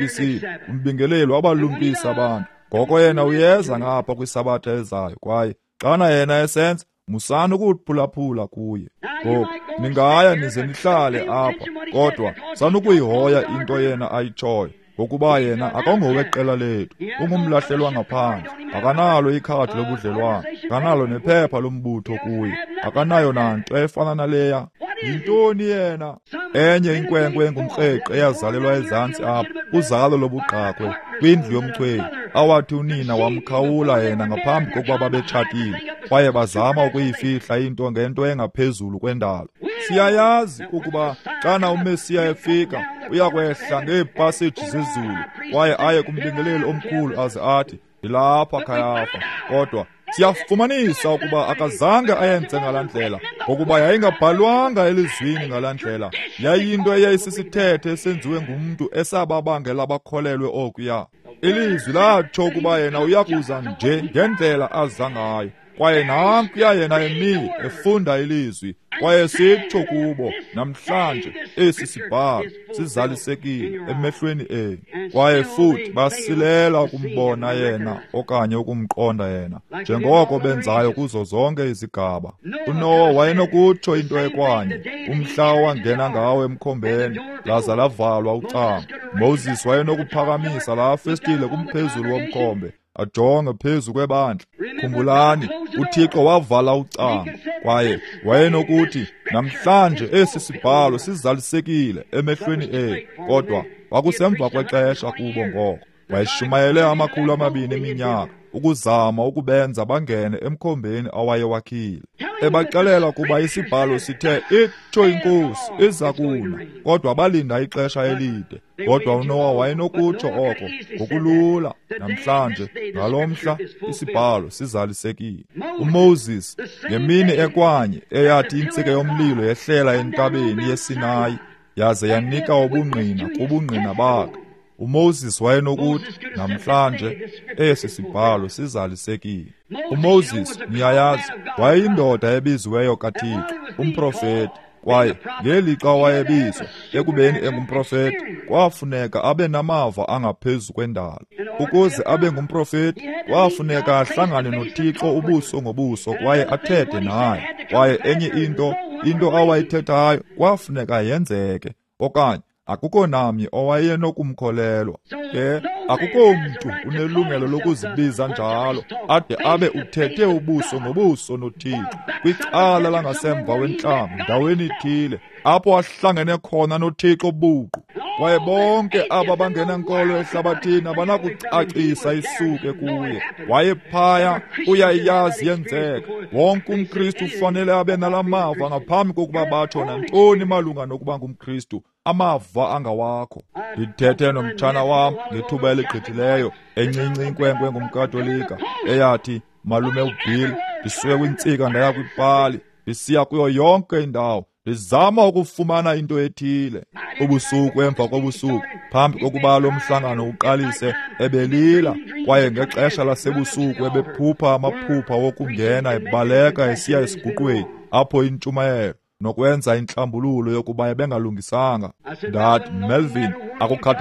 umbingeleli wabalumpisa abantu. Ngoko yena uyeza ngapha kwisabatha ezayo, kwaye xana yena esenza, musani ukuphulaphula kuye. Ngoku ningaya nize nihlale apha, kodwa sanukuyihoya into yena ayitshoyo, ngokuba yena akangoweqela lethu, ungumlahlelwa ngaphandle, akanalo ikhadi lobudlelwane, akanalo nephepha lombutho kuye, akanayo nanto efana naleya. Yintoni yena? Enye inkwenkwe engumkrheqe eyazalelwa ezantsi apha, uzalo lobuqhaqwe, kwindlu yomchweli, awathi unina wamkhawula yena ngaphambi kokuba babetshatile, kwaye bazama ukuyifihla into ngento engaphezulu kwendalo. Siyayazi ukuba xana uMesiya efika, uyakwehla ngeepaseji zezulu, kwaye aye kumbingeleli omkhulu aze athi, ilapha Kayafa. Kodwa siyafumanisa ukuba akazange ayenze ngalaa ndlela, ngokuba yayingabhalwanga elizwini ngalaa ndlela. Yayinto eyayisisithethe esenziwe ngumntu esababangela bakholelwe okuya. Ilizwi latsho ukuba yena uyakuza nje ngendlela aza ngayo, kwaye nankuya yena emile efunda ilizwi, kwaye sitsho kubo namhlanje esi sibhalo sizalisekile emehlweni enu, kwaye futhi basilela ukumbona yena okanye ukumqonda yena, njengoko benzayo kuzo zonke izigaba. uNowa wayenokutsho into ekwanye, umhla wangena ngawo emkhombeni laza lavalwa ucango. Moses wayenokuphakamisa la festile kumphezulu womkhombe, ajonge phezu kwebandla. Khumbulani, uThixo wavala ucango, kwaye wayenokuthi, namhlanje esi sibhalo sizalisekile emehlweni enu, kodwa kwakusemva kwexesha kubo ngoko. Wayeshumayele 200 eminyaka ukuzama ukubenza bangene emkhombeni awayewakhile, ebaxelela kuba isibhalo sithe itsho inkosi iza kuna, kodwa balinda ixesha elide. Kodwa uNowa wayenokutsho oko ngokulula, namhlanje ngalo mhla isibhalo sizalisekile. uMoses ngemini ekwanye eyathi intsike yomlilo yehlela entabeni yeSinayi, yaze yanika ubungqina kubungqina bakhe. uMoses wayenokuthi, namhlanje esi sibhalo sizalisekile. uMoses, niyayazi, wayeyindoda ebiziweyo kaThixo, umprofeti, kwaye ngelixa wayebizwa ekubeni engumprofeti, kwafuneka abe namava angaphezu kwendalo. Ukuze abe ngumprofeti, kwafuneka ahlangane noThixo ubuso ngobuso, kwaye athethe naye, kwaye enye into awayithethayo kwafuneka yenzeke, okanye akukho namnye owayenokumkholelwa. Ke akukho mntu unelungelo lokuzibiza njalo ade abe uthethe ubuso ngobuso noThixo kwicala langasemva wentlambo ndaweni ithile, apho ahlangene khona noThixo buqu. Kwaye bonke aba bangenankolo ehlabathini abanakucacisa isuke kuye. Waye phaya, uyayazi yenzeka. Wonke umKristu ufanele abe nalamava ngaphambi kokuba batsho nantoni malunga nokuba ngumKristu, amava angawakho. Ndithethe nomtshana wam ngethuba eligqithileyo, encinci inkwenkwe engumkatolika, eyathi, malume uBill, ndisuke kwintsika ndaya kwipali, ndisiya kuyo yonke indawo, ndizama ukufumana into ethile. Ubusuku emva kobusuku, phambi kokuba lo mhlangano uqalise, ebelila, kwaye ngexesha lasebusuku ebephupha amaphupha wokungena ebaleka esiya esiguqweni, apho intshumayelo nokwenza inhlambululo yokuba ebengalungisanga. Ndathi, Melvin,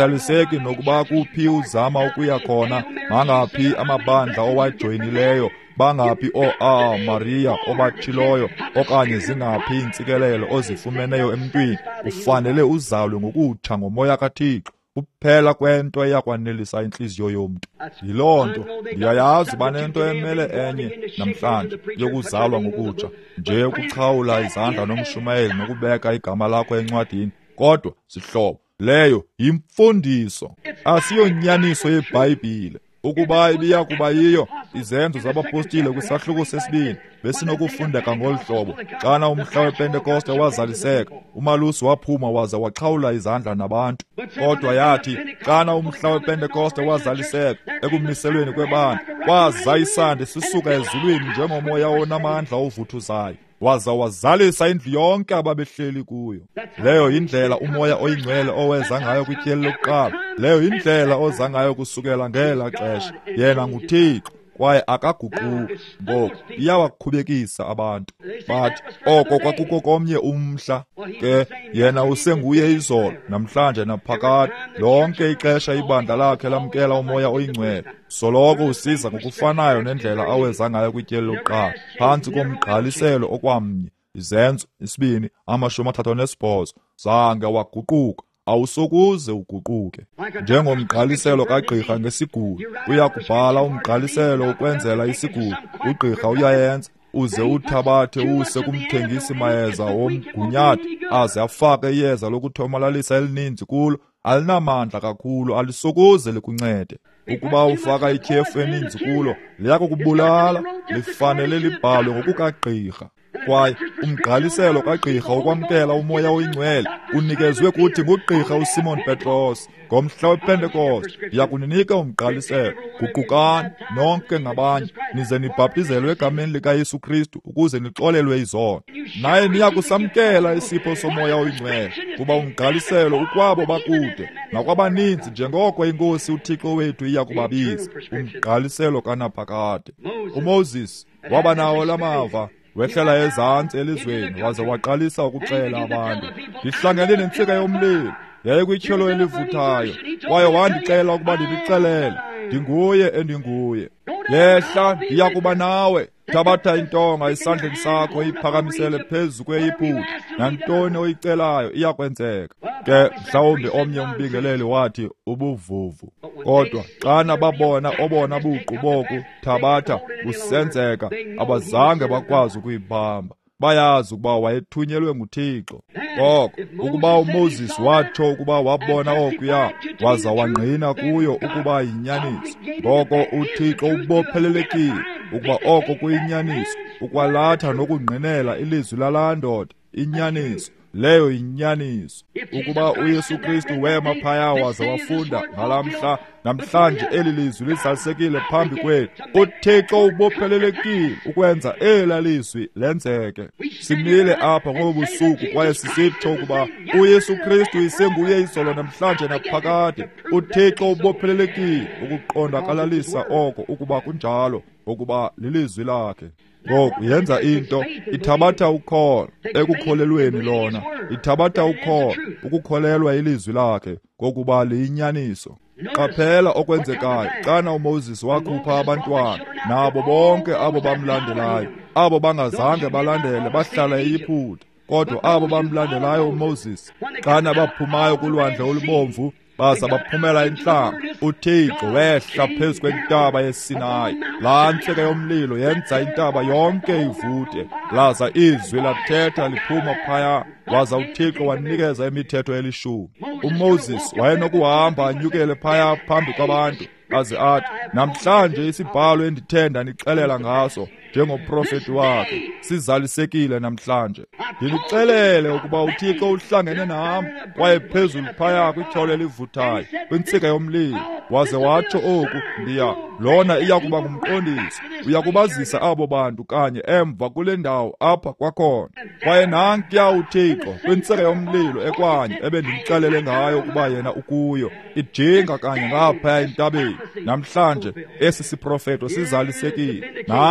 akukhathaliseki nokuba kuphi uzama ukuya khona, mangaphi amabandla owajoyinileyo, bangaphi Maria obatshiloyo okanye zingaphi iintsikelelo ozifumeneyo emntwini, ufanele uzalwe ngokutsha ngomoya kaThixo. Kuphela kwento eyakwanelisa inhliziyo yomntu. Yiloo nto ndiyayazi banento emele enye namhlanje yokuzalwa ngokutsha, nje ukuchawula izandla nomshumayeli nokubeka igama lakho encwadini. Kodwa sihlobo, leyo yimfundiso, asiyonyaniso yeBhayibhile. Ukuba ibiya kuba yiyo, izenzo zabapostile kwisahluko sesibini besinokufundeka ngolu hlobo. Xana umhla wePentekoste wazaliseka, uMalusi waphuma waza waxhawula izandla nabantu. Kodwa yathi xana umhla wePentekoste wazaliseka, ekumiselweni kwebandla, kwaza isandi sisuka ezulwini njengomoya onamandla ovuthuzayo, waza wazalisa indlu yonke ababehleli kuyo. Leyo yindlela umoya oyingcwele oweza ngayo kwityeli lokuqala. Leyo yindlela oza ngayo kusukela ngela xesha. Yena nguThixo kwaye akaguquki. Ngoku iyawakhubekisa abantu. Bathi oko kwakuko komnye umhla, ke yena usenguye izolo, namhlanje naphakade, lonke ixesha ibandla lakhe lamkela umoya oyingcwele. Soloko usiza ngokufanayo nendlela aweza ngayo kwityeli lokuqala, phantsi komgqaliselo okwamnye. Izenzo 2:38. Zange waguquka, awusokuze uguquke. Njengomgqaliselo kagqirha ngesigulo, uyakubhala umgqaliselo ukwenzela isiguli, ugqirha uyayenza, uze uthabathe use kumthengisi mayeza womgunyathi, aze afake iyeza lokuthomalalisa elininzi kulo. Alinamandla kakhulu, alisokuze likuncede. Ukuba ufaka ityhefu eninzi kulo, liyakukubulala. Lifanele libhalwe ngokukagqirha. Kwaye umgqaliselo kagqirha ukwamkela umoya oyingcwele unikezwe kuthi ngugqirha uSimon Petros. Ngomhla wePentekoste yakuninika umgqaliselo. Guqukani nonke ngabanye, nize nibhaptizelwe egameni likaYesu Kristu ukuze nixolelwe izono. Naye niyakusamkela isipho somoya oyingcwele, kuba umgqaliselo ukwabo bakude nakwabaninzi njengoko iNkosi uThixo wethu iyakubabiza. Umgqaliselo kanaphakade. uMoses waba nawo lamava, wehlela ezantsi elizweni waze waqalisa ukuxela abantu. Ndihlangene nentsika yomlilo, yayikwityholo elivuthayo, kwaye wandixela ukuba ndilixelele, ndinguye endinguye. Yehla, ndiyakuba nawe. Thabatha intonga esandleni sakho iphakamisele phezu kweyiphutha, nantoni oyicelayo iyakwenzeka. Ke mhlawumbi omnye umbingeleli wathi ubuvuvu. Kodwa xana babona obona buqu boku thabatha busenzeka, abazange bakwazi ukuyibamba. Bayazi ukuba wayethunyelwe nguThixo. Ngoko ukuba uMoses watsho ukuba wabona okuya, waza wangqina kuyo ukuba yinyaniso. Ngoko uThixo ubophelelekile ukuba oko kuyinyaniso, ukwalatha nokungqinela ilizwi lalaa ndoda inyaniso. Leyo yinyaniso. Ukuba uYesu Kristu wema phaya waza wafunda ngalamhla, namhlanje eli lizwi lisalisekile phambi kwethu. uThixo ubophelelekile ukwenza ela lizwi lenzeke. Simile apha ngobusuku kwaye sisitsho ukuba uYesu Kristu isenguye izolo namhlanje naphakade. uThixo ubophelelekile ukuqondakalalisa oko ukuba kunjalo, ukuba lilizwi lakhe. Ngoku yenza into, ithabatha ukholo ekukholelweni lona, ithabatha ukholo ukukholelwa ilizwi lakhe kokuba liyinyaniso. Qaphela okwenzekayo xana uMoses wakhupha abantwana nabo bonke abo bamlandelayo. Abo bangazange balandele bahlala eyiphutha, kodwa abo bamlandelayo uMoses xana baphumayo kulwandle olubomvu, baza baphumela intlanga. uThixo wehla phezu kwentaba yeSinayi. Laa ntsika yomlilo yenza intaba yonke ivuthe, laza izwi lathetha liphuma phaya, waza uThixo wanikeza imithetho 10. uMoses wayenokuhamba anyukele phaya phambi kwabantu, aze athi, namhlanje isibhalo endithe ndanixelela ngaso njengoprofeti wakhe sizalisekile namhlanje. Ndinixelele ukuba uThixo uhlangene nam, kwaye phezulu phaya kwityholo elivuthayo kwintsika yomlilo. Waze watsho oku, lona iyakuba ngumqondisi, uyakubazisa abo bantu kanye emva kule ndawo apha kwakhona. Kwaye nankuya uThixo kwintsika yomlilo ekwanye ebendimxelele ngayo ukuba yena ukuyo, ijinga kanye ngaphaya entabeni. Namhlanje esi siprofeto sizalisekile. Nanku yena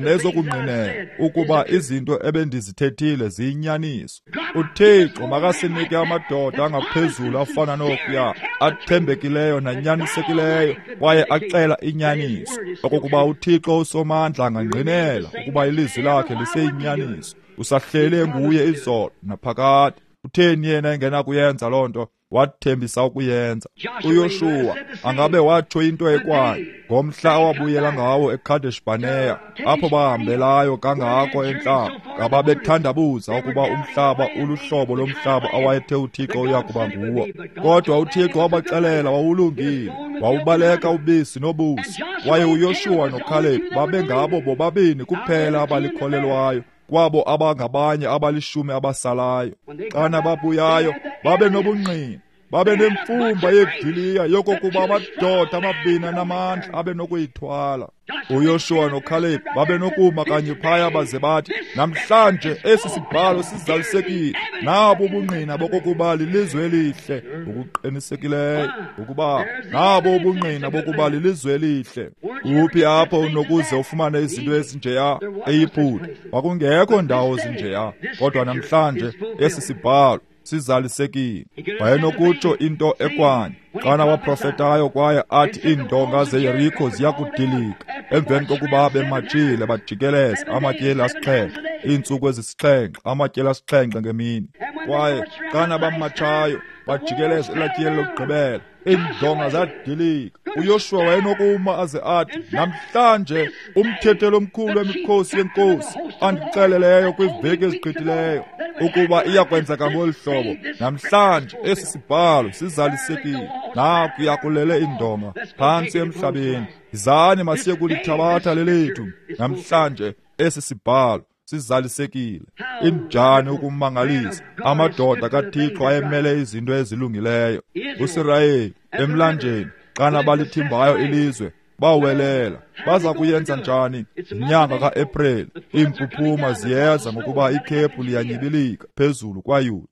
nezokungqinela ukuba izinto ebendizithethile ziyinyaniso. uThixo makasinike amadoda angaphezulu afana nokuya, athembekileyo nanyanisekileyo kwaye acela inyaniso, okokuba uThixo usomandla angangqinela ukuba ilizwi lakhe liseyinyaniso. Usahlele nguye izolo naphakade. Utheni yena engenakuyenza loo nto? Wathembisa ukuyenza. uYoshuwa angabe watsho into ekwayo ngomhla awabuyela ngawo eKadesh Barnea, apho bahambelayo kangako entlanga, ngababethandabuza ukuba umhlaba uluhlobo lomhlaba awayethe uThixo uya kuba nguwo. Kodwa uThixo wabaxelela wawulungile, wawubaleka ubisi nobusi, kwaye uYoshuwa noKaleb babengabo bobabini kuphela abalikholelwayo kwabo abangabanye abalishumi abasalayo. Xana babuyayo babe nobungqina, babe nemfumba yediliya yokokuba amadoda amabini anamandla abe nokuyithwala. uYoshuwa noKaleb babe nokuma kanye phaya baze bathi, namhlanje esi sibhalo sizalisekile nabo ubungqina bokokuba lilizwe elihle, ukuqinisekileyo ukuba nabo ubungqina bokuba lilizwe elihle. Uphi apho unokuze ufumane izinto ezinjeya eYibhithe? Kwakungekho ndawo zinjeya, kodwa namhlanje esi sibhalo sizalisekile. Wayenokutsho into ekwani xana waprofetayo kwaye athi iindonga zeYerikho ziyakudilika emveni kokuba bematshile bajikeleza amatyeli asixhenxe iintsuku ezisixhenxe, amatyeli asixhenxe ngemini. Kwaye xana bamatshayo bajikeleza elatyeli lokugqibela, iindonga zadilika. uYoshuwa wayenokuma aze athi, namhlanje umthethelo omkhulu wemikhosi yenkosi andixeleleyo kwiveki ezigqithileyo ukuba iyakwenzeka ngolu hlobo, namhlanje esi sibhalo sizalisekile. Nakuya kulele iindonga phantsi emhlabeni, yizani masiye kulithabatha lelethu. Namhlanje esi sibhalo sizalisekile. Injani ukumangalisa amadoda kaThixo ayemele izinto ezilungileyo. uIsrayeli emlanjeni xana balithimbayo ilizwe bawelela, baza kuyenza njani? Inyanga kaAprili iimpuphuma ziyeza ngokuba ikhephu liyanyibilika phezulu kwaYuda.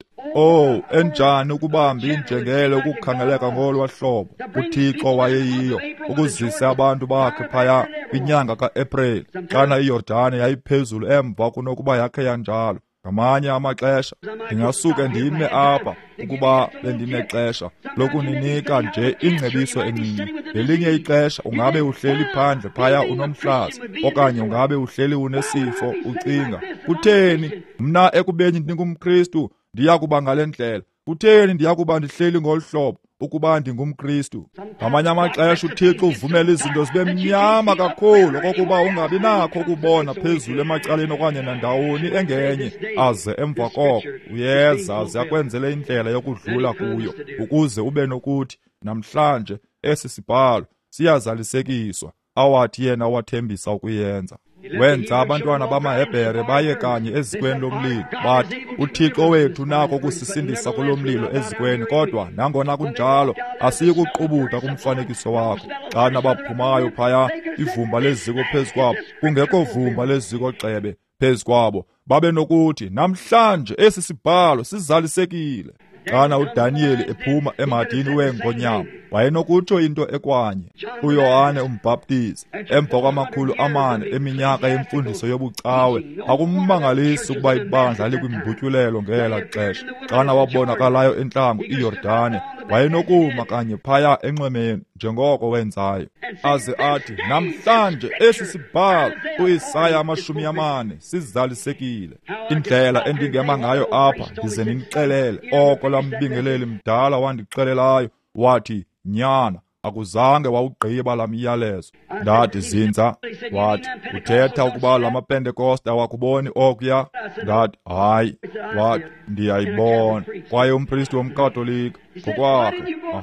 Enjani ukubambi injengele ukukhangeleka ngolwa hlobo uThixo wayeyiyo ukuzisa abantu bakhe phaya kwinyanga kaAprili, xana iYordani yayiphezulu emva kunokuba yakhe yanjalo. Ngamanye amaxesha ndingasuke ndime apha ukuba bendinexesha lokuninika nje ingcebiso encinci. Ngelinye ixesha ungabe uhleli phandle phaya unomhlaza, okanye ungabe uhleli unesifo ucinga, kutheni mna ekubeni ndingumKristu ndiya kuba ngale ndlela? Kutheni ndiya kuba ndihleli ngolu hlobo ukuba ndingumKristu? Ngamanye amaxesha uThixo uvumela izinto zibe mnyama kakhulu okokuba ungabi nakho ukubona phezulu emacaleni okanye nandawoni engenye, aze emva koko uyeza aze akwenzele indlela yokudlula kuyo, ukuze ube nokuthi namhlanje esi sibhalo siyazalisekiswa awathi yena wathembisa ukuyenza. Wenza abantwana bamaHebhere baye kanye ezikweni lomlilo, bathi, uThixo wethu nako kusisindisa kulo mlilo ezikweni, kodwa nangona kunjalo asiyi kuqubutha kumfanekiso wakho. Xana baphumayo phaya ivumba leziko phezu kwabo, kungekho vumba leziko gxebe phezu kwabo, babe nokuthi namhlanje esi sibhalo sizalisekile. Xana uDanyeli ephuma emadini weengonyama, wayenokutsho into ekwanye. uYohane uMbhaptizi emva kwama400 eminyaka yemfundiso yobucawe, akummangalisi ukuba ibandla likwimbutyulelo ngela xesha. Xana wabonakalayo entlango iYordani, wayenokuma kanye phaya enxwemeni njengoko wenzayo, aze athi namhlanje esi sibhalo uIsaya 40 sizalisekile. Indlela endingema ngayo apha ndize ndinixelele oko lambingeleli mdala wandixelelayo, wathi, nyana, akuzange wawugqiba la myalezo. Ndathi, zinza. Wathi, uthetha ukuba la maPentekoste awakuboni okuya? Ndathi, hayi. Wathi, ndiyayibona. Kwaye umpristi womKatolika ngokwakhe.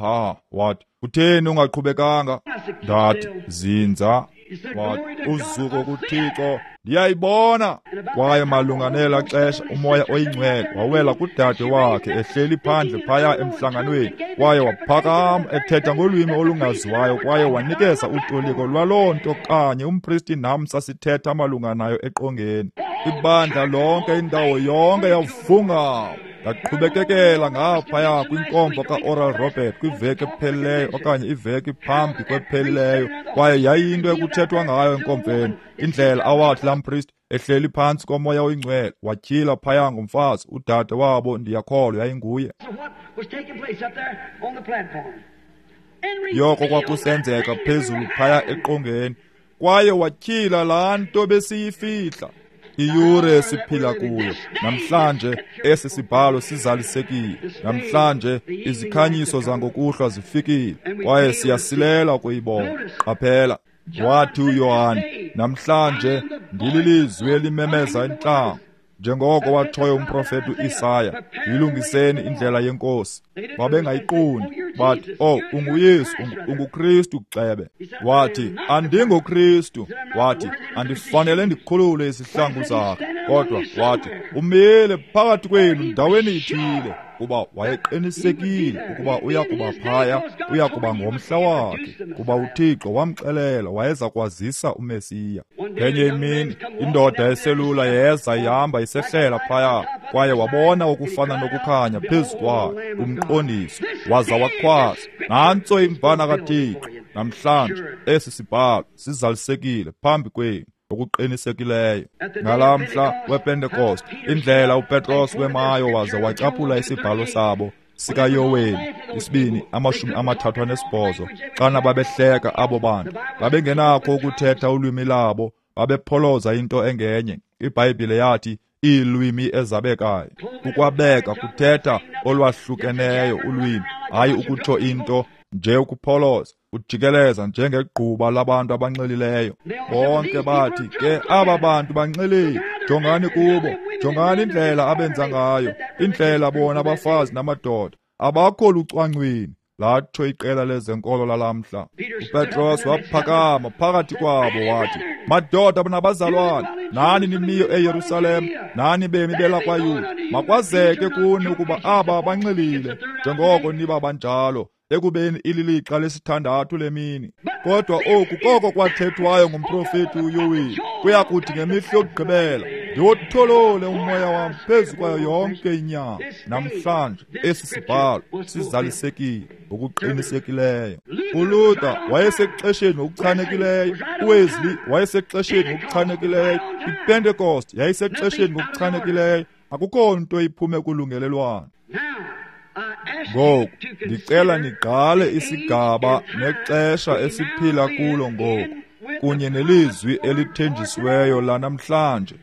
Wathi, kutheni ungaqhubekanga? Ndathi, zinza. Wathi, uzuko kuThixo ndiyayibona. Kwaye malunga nela xesha umoya oyingcwele wawela kudade wakhe ehleli phandle phaya emhlanganweni, kwaye waphakama ethetha ngolwimi olungaziwayo, kwaye wanikeza utoliko lwaloo nto kanye umpristi nam sasithetha malunga nayo eqongeni. Ibandla lonke, indawo yonke yavunga. ndaqhubekekela ngaphaya kwinkomfa ka-Oral Robert kwiveki ephelileyo okanye iveki phambi kwephelileyo, kwaye yayiyinto ekuthethwa ngayo enkomfeni, indlela awathi laa mpristi ehleli phantsi komoya oyingcwele watyhila phaya ngumfazi, udade wabo ndiyakholwa yayinguye. Yoko kwakusenzeka phezulu phaya eqongeni, kwaye watyhila laa nto besiyifihla. Iyure esiphila kuyo namhlanje, esi sibhalo sizalisekile. Namhlanje izikhanyiso zangokuhlwa zifikile, kwaye siyasilela ukuyibona. Qaphela, wathi uYohane, namhlanje ndililizwi elimemeza intlango, njengoko watshoyo umprofeti u-Isaya, yilungiseni indlela yenkosi. Babengayiqondi, bathi, unguYesu, unguKristu Gxebe. Wathi, andingoKristu. Wathi, andifanele ndikhulule isihlangu sakhe. Kodwa wathi, umile phakathi kwenu ndaweni ithile, kuba wayeqinisekile ukuba uya kuba phaya, uya kuba ngomhla wakhe, kuba uThixo wamxelela wayeza kwazisa uMesiya. Ngenye imini indoda eselula yeza ihamba isehlela phaya, kwaye wabona okufana nokukhanya phezu kwayo, umqondiso, waza wakhwaza, nantso imvana kaThixo. Namhlanje esi sibhalo sizalisekile phambi kwenu okuqinisekileyo. Ngalaa mhla wePentecost, indlela uPetros wemayo waze wacaphula isibhalo sabo sikaYoweli 2:38, xana babehleka abo bantu. Babengenakho ukuthetha ulwimi labo, babepholoza into engenye. iBhayibhile yathi iilwimi ezabekayo. Ukwabeka kuthetha olwahlukeneyo ulwimi, hayi ukutsho into nje ukupholoza, ujikeleza njengegquba labantu abanxilileyo. Bonke bathi, ke aba bantu banxilile, jongani kubo, jongani indlela abenza ngayo, indlela bona abafazi namadoda, abakho lucwangcwini, latsho iqela lezenkolo lalamhla. uPetros waphakama phakathi kwabo wathi, madoda nabazalwane, nani nimiyo eYerusalem, nani bemi belakwaYuda, makwazeke kuni ukuba aba banxilile, njengoko niba banjalo ekubeni ililixa lesithandathu lemini. Kodwa oku koko kwathethwayo ngumprofeti uYoweli kuyakuthi ngemihla yokugqibela, ndiwotholole umoya wam phezu kwayo yonke inyama. Namhlanje esi sibhalo sizalisekile ngokuqinisekileyo. uLuther wayesexesheni ngokuchanekileyo, uWesley wayesexesheni ngokuchanekileyo, iPentecost yayisexesheni ngokuchanekileyo. Akukho nto iphume kulungelelwano. Ngoku ndicela niqale isigaba nexesha esiphila kulo ngoku, kunye nelizwi elithenjisiweyo lanamhlanje.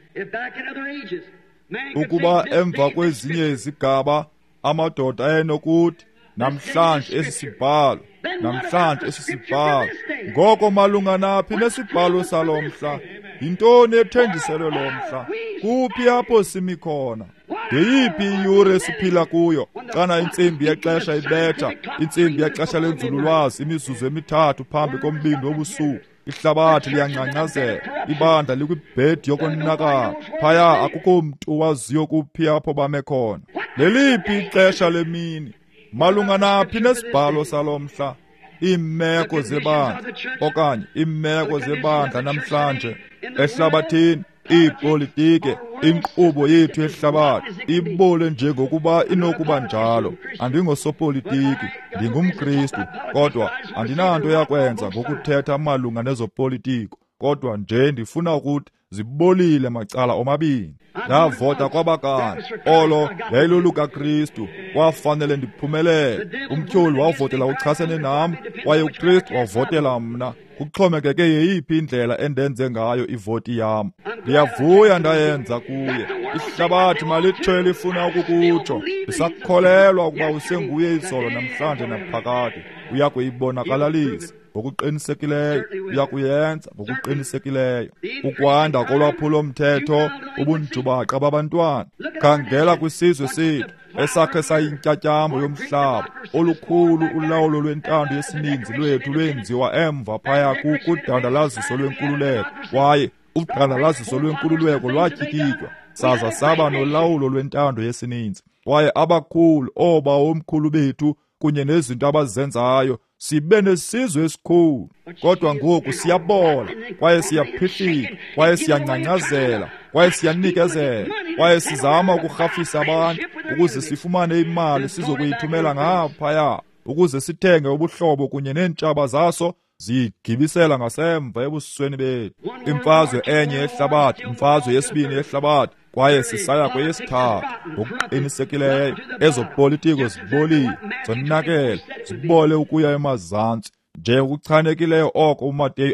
Ukuba emva kwezinye izigaba amadoda ayenokuthi, namhlanje esi sibhalo, namhlanje esi sibhalo, ngoko malunga naphi nesibhalo salomhla? Yintoni ethenjiselwe lomhla? Kuphi apho simi khona? Ngeyiphi iyure esiphila kuyo, xana intsimbi yexesha ibetha, intsimbi yexesha lenzululwazi, imizuzu emithathu phambi kombindi wobusuku? Ihlabathi liyangcangcazela, ibandla likwibhedi yokonakala, phaya akukho mntu waziyo kuphi apho bame khona. Leliphi ixesha lemini? Malunga naphi nesibhalo salomhla? Iimeko zebandla, okanye iimeko zebandla namhlanje ehlabathini, ipolitike, inkqubo yethu yehlabathi ibole njengokuba inokuba njalo. Andingosopolitiki, ndingumKristu, kodwa andinanto yakwenza ngokuthetha malunga nezopolitiko, kodwa nje ndifuna ukuthi zibolile macala omabini. Ndavota kwabakani, olo yayilolukaKristu, kwafanele ndiphumelele. Umtyholi wavotela uchasene nam, kwaye uKristu wavotela mna. Kuxhomekeke yeyiphi indlela endenze ngayo ivoti yam. Ndiyavuya ndayenza kuye. Ihlabathi malitsho elifuna ukukutsho. Ndisakholelwa ukuba usenguye izolo namhlanje naphakade. Uya kuyibonakalisa ngokuqinisekileyo, uya kuyenza ngokuqinisekileyo. Ukwanda kolwaphulo-mthetho, ubunjubaqa babantwana. Khangela kwisizwe sethu esakhe sayintyatyambo yomhlaba, olukhulu ulawulo lwentando yesininzi lwethu lwenziwa emva phaya kudandalaziso lwenkululeko, kwaye udandalaziso lwenkululeko lwatyikitywa, saza saba nolawulo lwentando yesininzi. Kwaye abakhulu, oobawomkhulu bethu, kunye nezinto abazenzayo, sibe nesizwe esikhulu. Kodwa ngoku siyabola, kwaye siyaphihlika, kwaye siyangcangcazela, kwaye siyanikezela, kwaye sizama ukurhafisa abantu ukuze sifumane imali sizokuyithumela ngaphaya, ukuze sithenge ubuhlobo kunye neentshaba zaso zigibisela ngasemva ebusweni bethu. Imfazwe enye yehlabathi, imfazwe yesibini yehlabathi, kwaye sisaya kweyesithathu. Ngokuqinisekileyo ezo politiko zibolile, zonakele, zibole ukuya emazantsi. Nje ukuchanekileyo oko uMateyu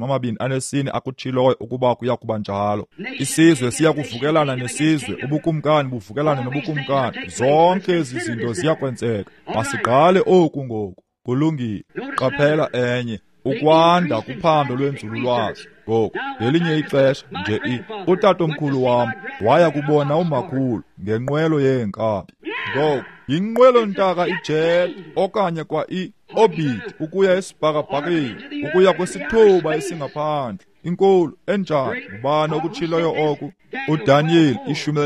24 akutshiloyo ukuba kuya kuba njalo. Isizwe siya kuvukelana nesizwe, ubukumkani buvukelane nobukumkani. Zonke ezi zinto ziyakwenzeka. Masiqale oku ngoku. Kulungile. Qaphela enye, ukwanda kuphando lwenzululwazi. Ngoku ngelinye ixesha nje utatomkhulu wam waya kubona umakhulu ngenqwelo yeenkabi. Ngoku yinqwelo-ntaka ijet okanye kwa orbit ukuya esibhakabhakeni, ukuya kwisithuba esingaphandle. Inkulu enjani? Ngubani okutshiloyo oku? uDaniel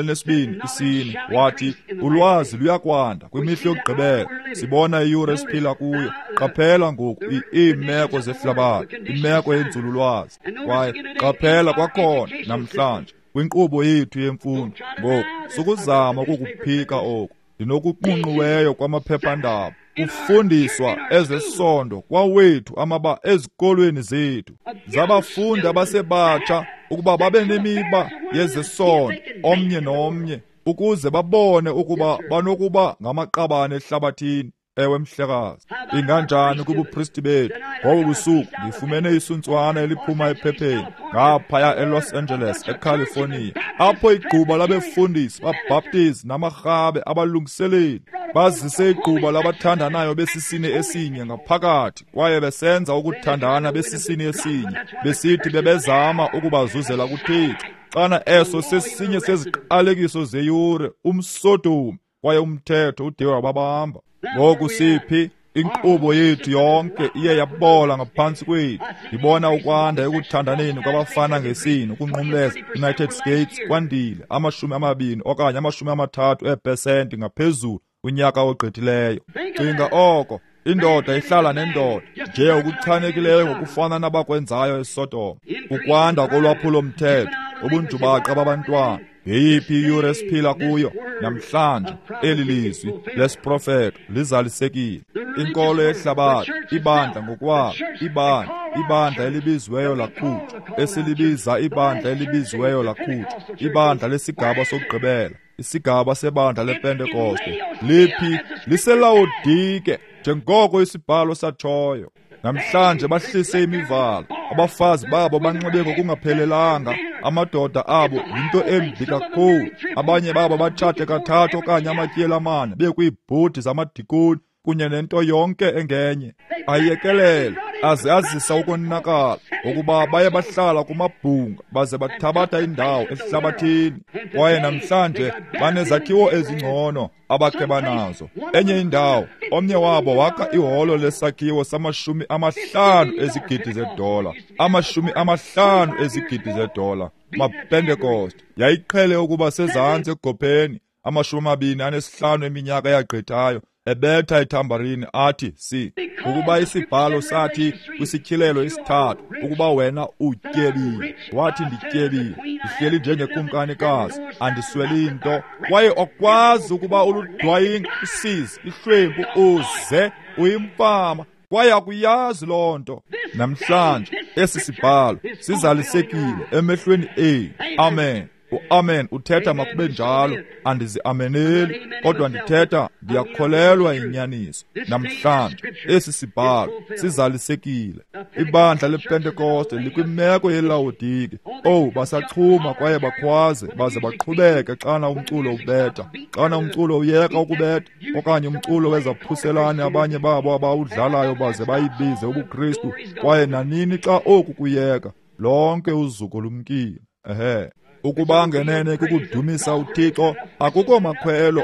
12:4 wathi, ulwazi luyakwanda kwimihla yokugqibela, sibona iyure esiphila kuyo. Qaphela ngoku iimeko zehlabathi, imeko yenzululwazi. Kwaye qaphela kwakhona namhlanje kwinkqubo yethu yemfundo. Ngoku sukuzama ukukuphika oku. Ndinokuqunqiweyo kwamaphephandaba, kufundiswa ezesondo kwawethu ezikolweni zethu, zabafundi abasebatsha ukuba babe nemiba yezesondo omnye nomnye, ukuze babone ukuba banokuba ngamaqabane ehlabathini. Ewe mhlekazi, inganjani kubupristi bethu? Ngobu busuku ndifumene isuntswana eliphuma ephepheni ngaphaya eLos Angeles, eCalifornia, apho igquba labefundisi babhaptizi namarhabe abalungiseleli bazise igquba labathandanayo besisini esinye ngaphakathi, kwaye besenza ukuthandana besisini esinye, besithi bebezama ukubazuzela kuThixo. Xana eso sesinye seziqalekiso zeyure, umsodomu, kwaye umthetho ude wababamba. Ngoku siphi inkqubo yethu yonke iye yabola ngaphantsi kwethu. Ndibona ukwanda ekuthandaneni kwabafana ngesini, ukunqumleza United States kwandile 20 okanye 30% ngaphezulu unyaka ogqithileyo. Cinga oko, indoda ihlala nendoda, nje ukuchanekileyo ngokufana nabakwenzayo eSodoma. Ukwanda kolwaphulo-mthetho, ubunjubaqa babantwana. Ngeyiphi iyure esiphila kuyo namhlanje? Eli lizwi lesiprofeto lizalisekile. Inkolo yehlabathi, ibandla ngokwalo, ibandla elibiziweyo lakhutshwa, esilibiza ibandla elibiziweyo lakhutshwa, ibandla lesigaba sokugqibela, isigaba sebandla lePentekoste. Liphi? LiseLaodike, njengoko isibhalo satshoyo. Namhlanje bahlise imivalo, abafazi babo banxibe ngokungaphelelanga, amadoda abo yinto embi kakhulu, abanye babo batshate kathathu okanye amatyeli amane bekwiibhodi zamadikoni kunye nento yonke engenye. Ayekelele aze azisa ukonakala ukuba baye bahlala kumabhunga baze bathabatha indawo ehlabathini, kwaye namhlanje banezakhiwo ezingcono abakhe banazo. Enye indawo, omnye wabo wakha iholo lesakhiwo $50 ezigidi zedola, $50 ezigidi zedola. MaPentecost yayiqhele ukuba sezantsi egopheni 25 eminyaka eyagqithayo, ebetha ithambarini athi si, ukuba isibhalo sathi kwisityhilelo isithathu ukuba wena utyebile, wathi ndityebile, ndihleli njengekumkanikazi, andisweli nto, kwaye okwazi ukuba uludwayinga, usizi, ihlwempu, uze uyimfama, kwaye akuyazi loo nto. Namhlanje esi sibhalo sizalisekile emehlweni enu. Amen. U-amen uthetha makube njalo, andizi-ameneli, kodwa ndithetha ndiyakholelwa inyaniso. Namhlanje esi sibhalo sizalisekile. Ibandla lePentekoste likwimeko yeLaodike. Basachuma kwaye bakhwaze baze baqhubeke xana umculo ubetha. Xana umculo uyeka ukubetha, okanye umculo wezaphuselane abanye babo abawudlalayo baze bayibize ubuKristu, kwaye nanini xa oku kuyeka, lonke uzuko lumkile. Ukuba ngenene kukudumisa uThixo, akukho makhwelo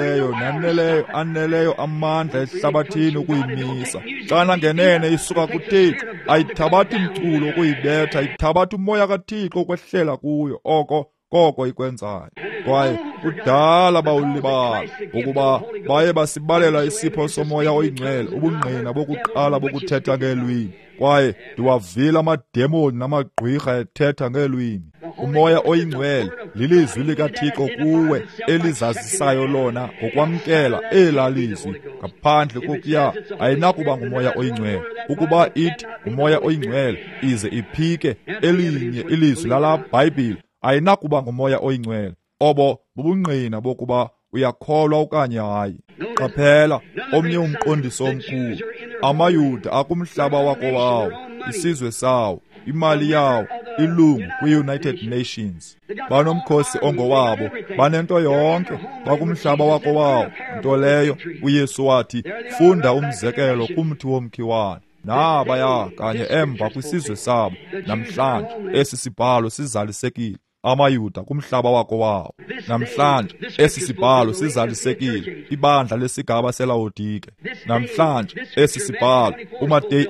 aneleyo amandla ehlabathini ukuyimisa. Xana ngenene isuka kuThixo, ayithabathi mculo ukuyibetha, ithabatha umoya kaThixo ukwehlela kuyo. Oko koko ikwenzayo. Kwaye kudala bawulibala ukuba baye basibalela isipho somoya oyingcwele, ubungqina bokuqala bokuthetha ngeelwimi. Kwaye ndiwavile amademoni namagqwirha ethetha ngeelwimi. Umoya oyingcwele lilizwi likaThixo kuwe elizazisayo lona ngokwamkela elalizwi. Ngaphandle kokuya ayinakuba ngumoya oyingcwele. Ukuba ithi ngumoya oyingcwele ize iphike elinye ilizwi lala Bhayibhile, ayinakuba ngumoya oyingcwele. Obo bubungqina bokuba uyakholwa okanye hayi. Qaphela omnye umqondiso omkhulu. AmaYuda akumhlaba wakowawo, isizwe sawo, imali yawo, ilungu kwi-United Nations. Banomkhosi ongowabo, banento yonke, bakumhlaba wakowawo. Nto leyo uYesu wathi, funda umzekelo kumthi womkhiwane. Nabaya kanye emva kwisizwe sabo. Namhlanje esi sibhalo sizalisekile. AmaYuda kumhlaba wakowawo. Namhlanje esi sibhalo sizalisekile. Ibandla lesigaba seLaodike. Namhlanje esi sibhalo uMateyu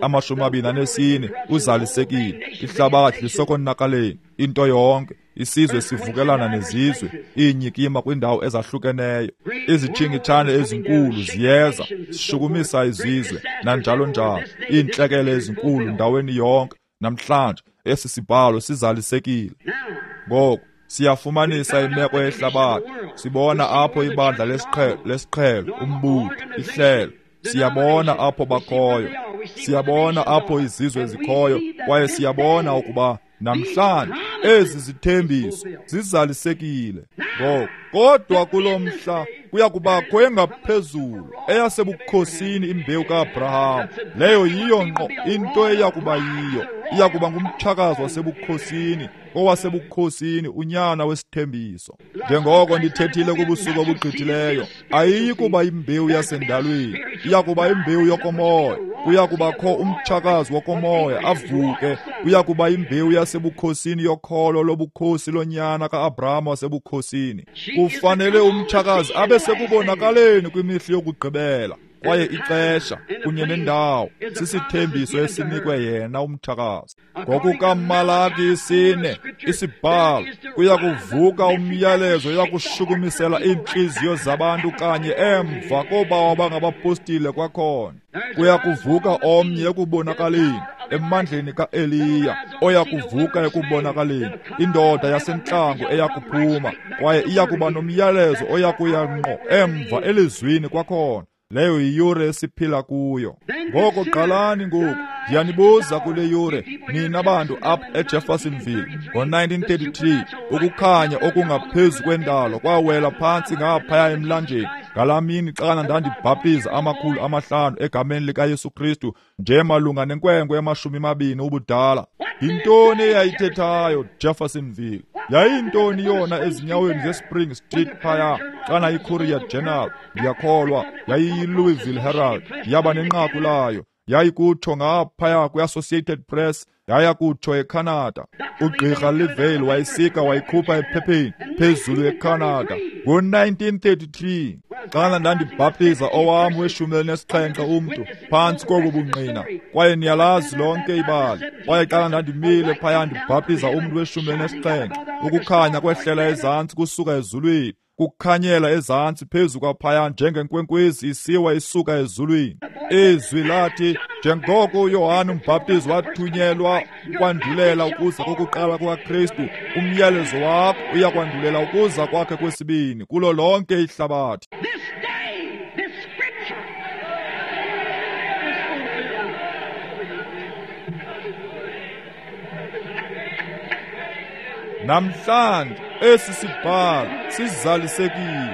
24 uzalisekile. Ihlabathi lisokonakaleni, into yonke, isizwe sivukelana nezizwe, iinyikima kwindawo ezahlukeneyo. Izitshingithane ezinkulu ziyeza, zishukumisa izizwe, nanjalo njalo. Iintlekele ezinkulu ndaweni yonke. Namhlanje esi sibhalo sizalisekile. Ngoku siyafumanisa imeko yehlabathi. Sibona apho ibandla lesiqhelo, umbutho, ihlelo. Siyabona apho bakhoyo. Siyabona apho izizwe zikhoyo. Kwaye siyabona ukuba namhlanje ezi zithembiso zizalisekile. Ngoku kodwa kulo mhla kuya kubakho engaphezulu, eyasebukhosini imbewu kaAbraham. Leyo yiyo ngqo into eyakuba yiyo. Iyakuba ngumthakazo wasebukhosini, owasebukhosini, unyana wesithembiso. Njengoko ndithethile kubusuku obugqithileyo, ayiyi kuba imbewu yasendalweni, iyakuba imbewu yokomoya. Kuya kubakho umthakazo wokomoya avuke. Kuya kuba imbewu yasebukhosini yokholo lobukhosi lonyana kaAbraham wasebukhosini. Kufanele umthakazi abe sekubonakaleni kwimihla yokugqibela. Kwaye ixesha kunye nendawo sisithembiso esinikwe yena umthakazi. NgokukaMalaki 4 isibhalo kuya kuvuka umyalezo oyakushukumisela iintliziyo zabantu kanye emva koba bangabapostile kwakhona. Kuya kuvuka omnye ekubonakaleni emandleni kaEliya, oya kuvuka ekubonakaleni, indoda yasentlango eyakuphuma, kwaye iyakuba nomyalezo oyakuya ngqo emva elizwini kwakhona. Leyo yiyure esiphila kuyo. Ngoko qalani ngoku, ndiyanibuza kule yure, nina bantu apha eJeffersonville, ngo-1933, ukukhanya okungaphezu kwendalo kwawela phantsi ngaphaya emlanjeni. Ngalaa mini xana ndandibhaptiza 500 egameni likaYesu Kristu, nje malunga nenkwenkwe 20 ubudala. Yintoni eyayithethayo Jeffersonville? Yayintoni yona ezinyaweni zeSpring Street phaya, xana iCourier Journal, ndiyakholwa, yayiyi-Louisville Herald, yaba nenqaku layo. Yayikutsho ngaphaya kwi-Associated Press, yaya kutsho eCanada. Ugqirha Livale wayisika wayikhupha ephepheni phezulu eCanada. Ngo-1933, xana ndandibhaptiza owam we-17 umntu phantsi kobu bungqina, kwaye niyalazi lonke ibali. Kwaye xana ndandimile phaya ndibhaptiza umntu we-17, ukukhanya kwehlela ezantsi kusuka ezulwini, kukhanyela ezantsi phezu kwaphaya njengenkwenkwezi isiwa isuka ezulwini. Izwi lathi, njengoko uYohane uMbhaptizi wathunyelwa ukwandulela ukuza kokuqala kukaKristu, umyalezo wakho uyakwandulela ukuza kwakhe kwesibini kulo lonke ihlabathi. Namhlanje esi sibhalo sizalisekile.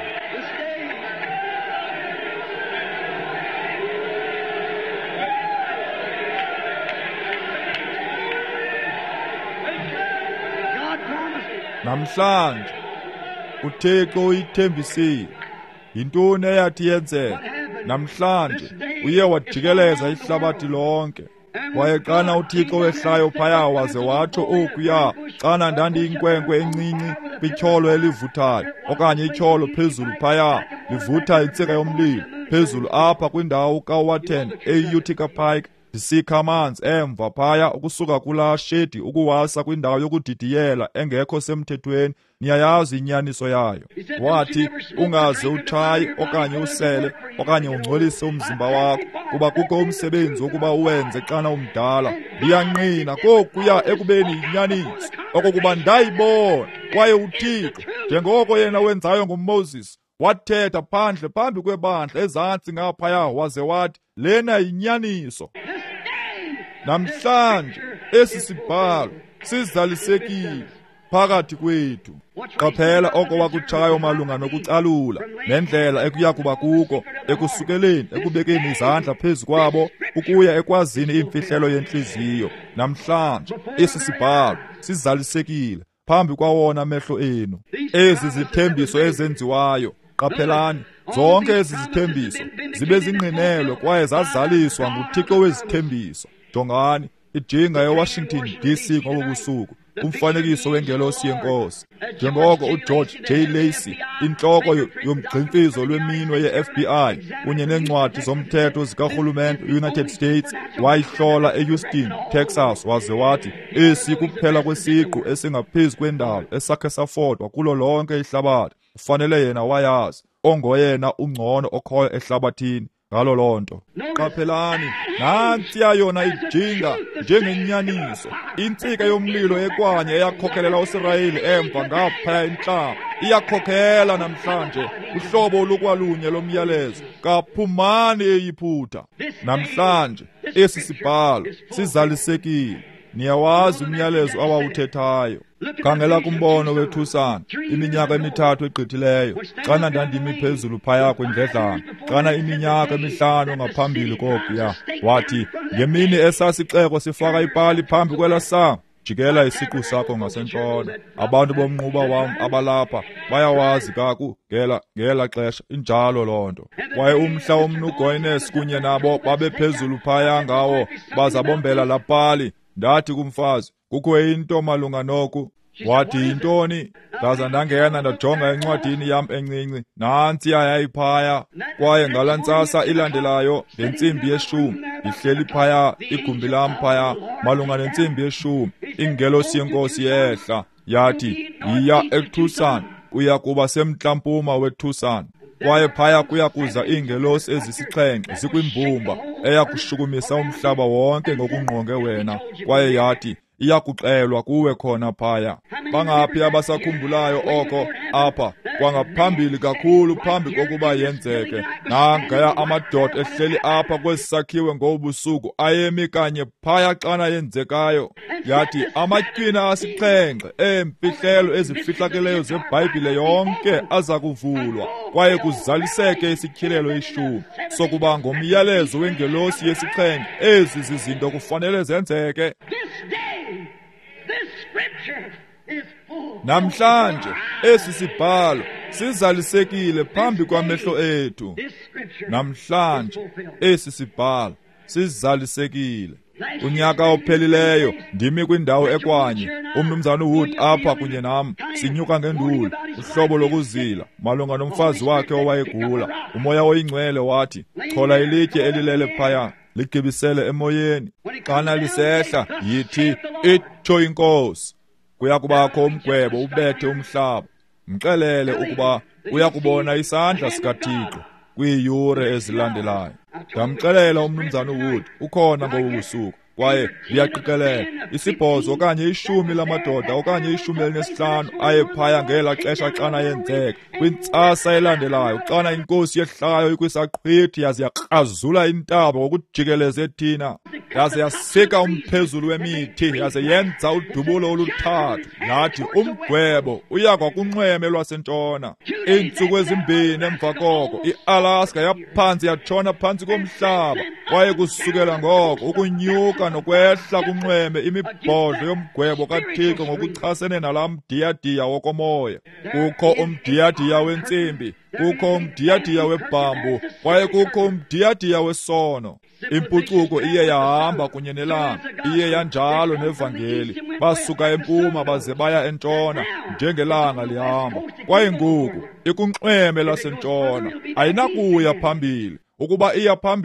Namhlanje uThixo uyithembisile. Yintoni eyathi yenzeka? Namhlanje uye wajikeleza ihlabathi lonke. Kwaye xana uThixo wehlayo phaya waze watsho okuya, xana ndandiyinkwenkwe encinci kwityholo elivuthayo, okanye ityholo phezulu phaya livutha intsika yomlilo phezulu apha kwindawo kaWatten eUtica Pike, ndisikha amanzi emva phaya ukusuka kulaa shedi ukuwasa kwindawo yokudidiyela engekho semthethweni. Niyayazi inyaniso yayo. Wathi ungaze utshaye okanye usele okanye ungcolise umzimba wakho, kuba kukho umsebenzi wokuba uwenze xana umdala. Ndiyanqina kokuya ekubeni yinyaniso okokuba ndayibona kwaye uThixo njengoko yena wenzayo nguMoses wathetha phandle phambi kwebandla ezantsi ngaphaya waze wathi, lena yinyaniso. Namhlanje esi sibhalo sizalisekile phakathi kwethu. Qaphela oko wakutshayo malunga nokucalula nendlela ekuya kuba kuko ekusukeleni ekubekeni izandla phezu kwabo ukuya ekwazini imfihlelo yenhliziyo. Namhlanje esi sibhalo sizalisekile phambi kwawona amehlo enu. Ezi zithembiso ezenziwayo, qaphelani, zonke ezi zithembiso zibe zingqinelwe kwaye zazaliswa nguThixo wezithembiso. Jongani ijinga eWashington DC ngobusuku, umfanekiso wengelosi yenkosi. Njengoko uGeorge J. Lacey, inhloko yomgximfizo lweminwe ye-FBI kunye neencwadi zomthetho zikarhulumente United States, wayihlola eHouston, Texas, waze wathi, esi kuphela kwesiqu esingaphezu kwendalo esakhe safodwa kulo lonke ihlabathi. Ufanele yena wayazi, ongoyena ungcono okhoyo ehlabathini ngalo lonto. Qaphelani, nantsiya yona ijinga njengenyaniso, intsika yomlilo ekwanye eyakhokhelela uIsrayeli emva ngaphaya intlama, iyakhokhela namhlanje uhlobo olukwalunye lomyalezo. Kaphumani eyiphutha. Namhlanje esi sibhalo sizalisekile. Niyawazi umyalezo awawuthethayo. Khangela kumbono wethusana iminyaka emithathu egqithileyo, xana ndandimi phezulu phaya kwendledlana, xana iminyaka emihlanu ngaphambili kokuya. Wathi, ngemini esasixeko sifaka ipali phambi kwelasango, jikela isiqu sakho ngasentshona. Abantu bomnquba wam abalapha bayawazi kaku ngela xesha injalo lonto. Kwaye umhla womnugoynes kunye nabo babe phezulu phaya ngawo bazabombela la pali. Ndathi kumfazi, kukho into malunga noku. Wathi, yintoni? Ndaza ndangena ndajonga encwadini yam encinci, nantsi yayiphaya. Kwaye ngala ntsasa ilandelayo ngentsimbi ye-10 ihleli phaya igumbi lam phaya malunga nentsimbi ye-10, ingelosi yenkosi yehla yathi, yiya eThusan, kuya kuba semntla-mpuma weThusan. Kwaye phaya kuya kuza iingelosi ezisixhenxe zikwimbumba eyakushukumisa umhlaba wonke ngokungqonge wena. Kwaye yathi, iyakuxelwa kuwe khona phaya. Bangaphi abasakhumbulayo oko apha kwangaphambili kakhulu phambi kokuba yenzeke? Nangaya amadoda ehleli apha kwesi sakhiwe ngobusuku ayemi kanye phaya xana yenzekayo. Yathi, amatyina asixhenxe emfihlelo ezifihlakeleyo zeBhayibhile yonke aza kuvulwa, kwaye kuzaliseke isityhilelo 10 sokuba ngomyalezo wengelosi yesixhenxe ezi zizinto kufanele zenzeke. Namhlanje esi sibhalo sizalisekile phambi kwamehlo ethu. Namhlanje esi sibhalo sizalisekile. Unyaka ophelileyo ndimi kwindawo ekwanye, umnumzana uWood apha kunye nam sinyuka ngenduli, uhlobo lokuzila malunga nomfazi wakhe owayegula. Umoya oyingcwele wathi, chola ilitye elilele phaya, ligibisele emoyeni. Xana lisehla yithi, itsho inkosi, kuya kubakho umgwebo ubethe umhlaba. Mxelele ukuba uya kubona isandla sikaThixo kwiiyure ezilandelayo. Ndamxelela umnumzana uWood ukhona ngobusuku, kwaye liyaqikelela 8 okanye 10 lamadoda okanye 15 aye phaya ngela xesha xana yenzeka kwintsasa elandelayo, xana inkosi yehlayo ikwisaqhwithi yaze yakrazula intaba ngokujikeleze thina, yaze yasika umphezulu wemithi, yaze yenza udubulo oluthathu. Yathi umgwebo uya kwakunxweme lwasentshona. Iintsuku ezimbini emva koko iAlaska yaphansi yatshona phantsi komhlaba, kwaye kusukela ngoko ukunyuka nokwehla kunxweme imibhodlo yomgwebo kaThixo ngokuchasene nalaa mdiyadiya wokomoya. Kukho umdiyadiya wentsimbi, kukho umdiyadiya webhambu, kwaye kukho umdiyadiya wesono. Impucuko iye yahamba kunye nelanga, iye yanjalo nevangeli. Basuka empuma baze baya entshona njengelanga lihamba, kwaye ngoku ikunxweme lasentshona. Ayinakuya phambili. Ukuba iya phambili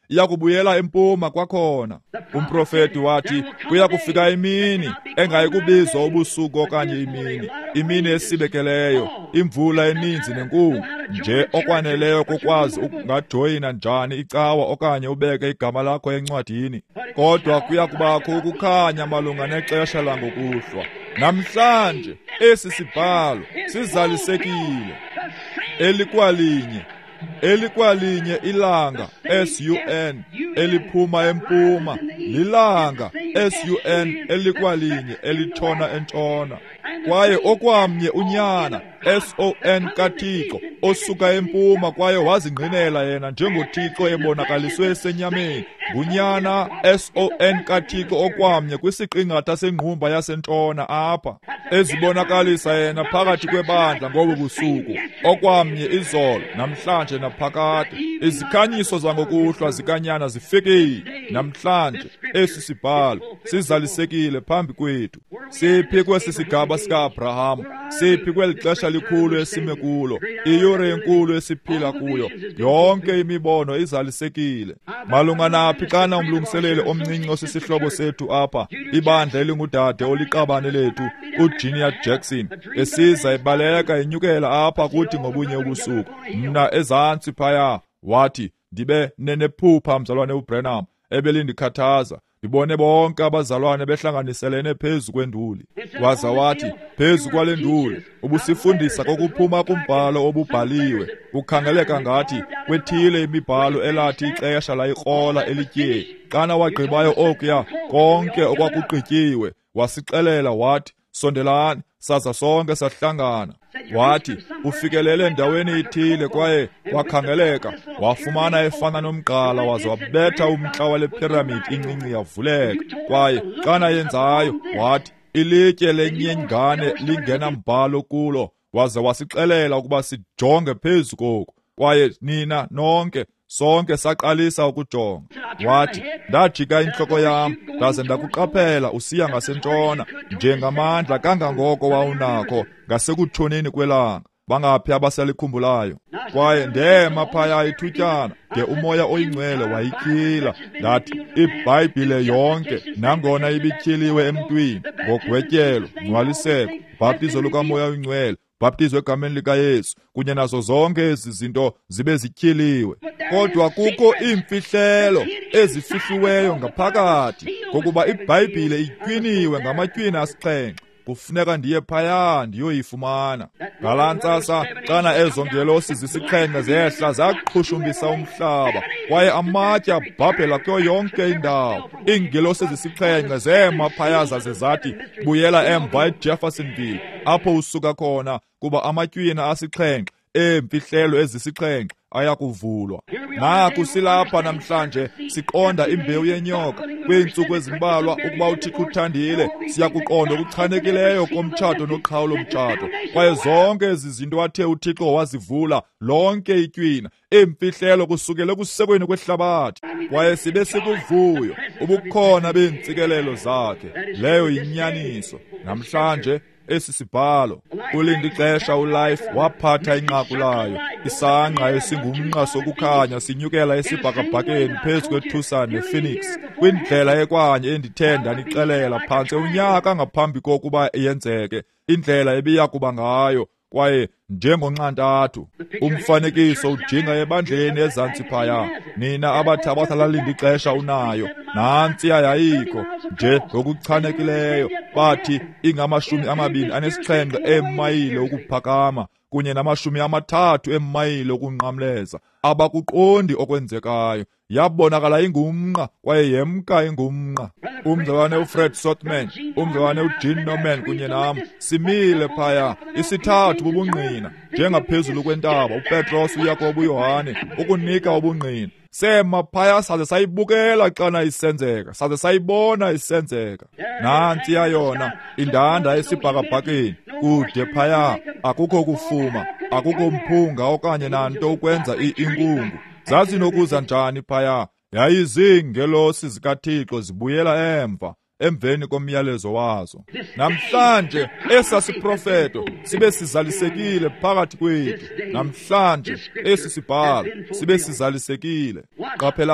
iyakubuyela empuma kwakhona. Umprofeti wathi kuya kufika imini engayikubizwa ubusuku okanye imini esibekeleyo, imvula eninzi nenkulu, nje okwaneleyo kokwazi ungajoyina njani icawa okanye ubeke igama lakho encwadini. Kodwa kuya kubakho ukukhanya malunga nexesha langokuhlwa. Namhlanje esi sibhalo sizalisekile. Elikwalinye ilanga SUN eliphuma empuma, lilanga SUN elikwalinye elitshona entshona. Kwaye okwamnye unyana SON kaThixo osuka empuma, kwaye wazingqinela yena njengoThixo ebonakaliswe esenyameni. Ngunyana SON kaThixo okwamnye kwisiqingatha sengqumba yasentshona apha, ezibonakalisa yena phakathi kwebandla ngobu busuku, okwamnye izolo, namhlanje naphakade. Izikhanyiso zangokuhlwa zikanyana zifikile. Namhlanje esi sibhalo sizalisekile phambi kwethu. Siphi kwesi sigaba sika-Abrahamu, siphi kweli xesha likhulu esime kulo, iyure enkulu esiphila kuyo, yonke imibono izalisekile. Malunga naphi xana umlungiseleli omncinci osisihlobo sethu apha, ibandla elingudade oliqabane lethu, uJunior Jackson, esiza ebaleka enyukela apha kuthi ngobunye ubusuku, mna ezantsi phaya, wathi ndibe nenephupha mzalwane uBranham ebelindikhathaza. Ndibone bonke abazalwane behlanganiselene phezu kwenduli. Waza wathi, phezu kwale nduli ubusifundisa kokuphuma kumbhalo obubhaliwe. Ukhangeleka ngathi kwethile imibhalo elathi ixesha layikrola elitye. Xana wagqibayo okuya konke okwakugqityiwe, wasixelela wathi, sondelani, saza sonke sahlangana. Wathi ufikelele endaweni ithile, kwaye wakhangeleka wafumana efana nomgqala, waze wabetha umntla wale pyramid incinci yavuleka. Kwaye xana yenzayo, wathi ilitye lenyengane lingena mbhalo kulo, waze wasixelela ukuba sijonge phezu koku. Kwaye nina nonke sonke saqalisa ukujonga. Wathi ndajika intloko yam ndaze ndakuqaphela usiya ngasentshona, njengamandla kangangoko wawunakho ngasekutshoneni kwelanga. Bangaphi abasalikhumbulayo? Kwaye ndema phaya ithutyana, de umoya oyingcwele wayityhila. Ndathi iBhayibhile yonke, nangona ibityhiliwe emntwini, ngogwetyelo, ngcwaliseko, bhaptizo lukamoya oyingcwele, bhaptizo egameni likaYesu, kunye nazo zonke ezi zinto zibe zityhiliwe. Kodwa kukho iimfihlelo ezifihliweyo ngaphakathi, ngokuba iBhayibhile itywiniwe ngamatywina asixhenxe. Kufuneka ndiye phaya ndiyoyifumana. Ngalaa ntsasa xana ezo ngelosi zisixhenxe zehla zaqhushumbisa umhlaba, kwaye amatye abhabhela kuyo yonke indawo. Iingelosi zisixhenxe zema phaya zaze zathi, buyela emva eJeffersonville apho usuka khona, kuba amatywina asixhenxe eemfihlelo ezisixhenxe ayakuvulwa. Naku silapha namhlanje siqonda imbewu yenyoka. Kwiintsuku ezimbalwa, ukuba uThixo uthandile, siyakuqonda okuchanekileyo komtshato noqhawulo mtshato. Kwaye zonke ezi zinto athe uThixo wazivula, lonke itywina, iimfihlelo kusukela ekusekweni kwehlabathi. Kwaye sibe sikuvuyo ubukhona beentsikelelo zakhe. Leyo yinyaniso. Namhlanje esi sibhalo kulindi ixesha uLife waphatha inqaku layo, isangqa esingumnqa sokukhanya sinyukela esibhakabhakeni phezu kweTucson nePhoenix, kwindlela ekwanye endithe ndanixelela phantse unyaka ngaphambi kokuba yenzeke, indlela ebiyakuba ngayo. Kwaye njengonxantathu umfanekiso ujinga ebandleni ezantsi phaya. Nina abathi abathalalindi ixesha unayo, nantsiya yayikho nje ngokuchanekileyo. Bathi ingama-27 eemayile ukuphakama, kunye nama-30 eemayile ukunqamleza. Abakuqondi okwenzekayo. Yabonakala ingumnqa, kwaye yemka ingumnqa. Umzalwane uFred Sothman, umzalwane uJean Norman kunye nam simile phaya, isithathu bubungqina, njengaphezulu kwentaba, uPetros, uYakobo, uYohane, ukunika ubungqina. Sema phaya saze sayibukela xana isenzeka, saze sayibona isenzeka. Nantsiya yona indanda esibhakabhakeni, kude phaya, akukho kufuma, akukho mphunga okanye nanto ukwenza inkungu. Zazinokuza njani phaya? Yayiziingelosi zikaThixo zibuyela emva, emveni komyalezo wazo. Namhlanje esasiprofeto sibe sizalisekile phakathi kwethu. Namhlanje esi sibhalo sibe sizalisekile. Qaphelani,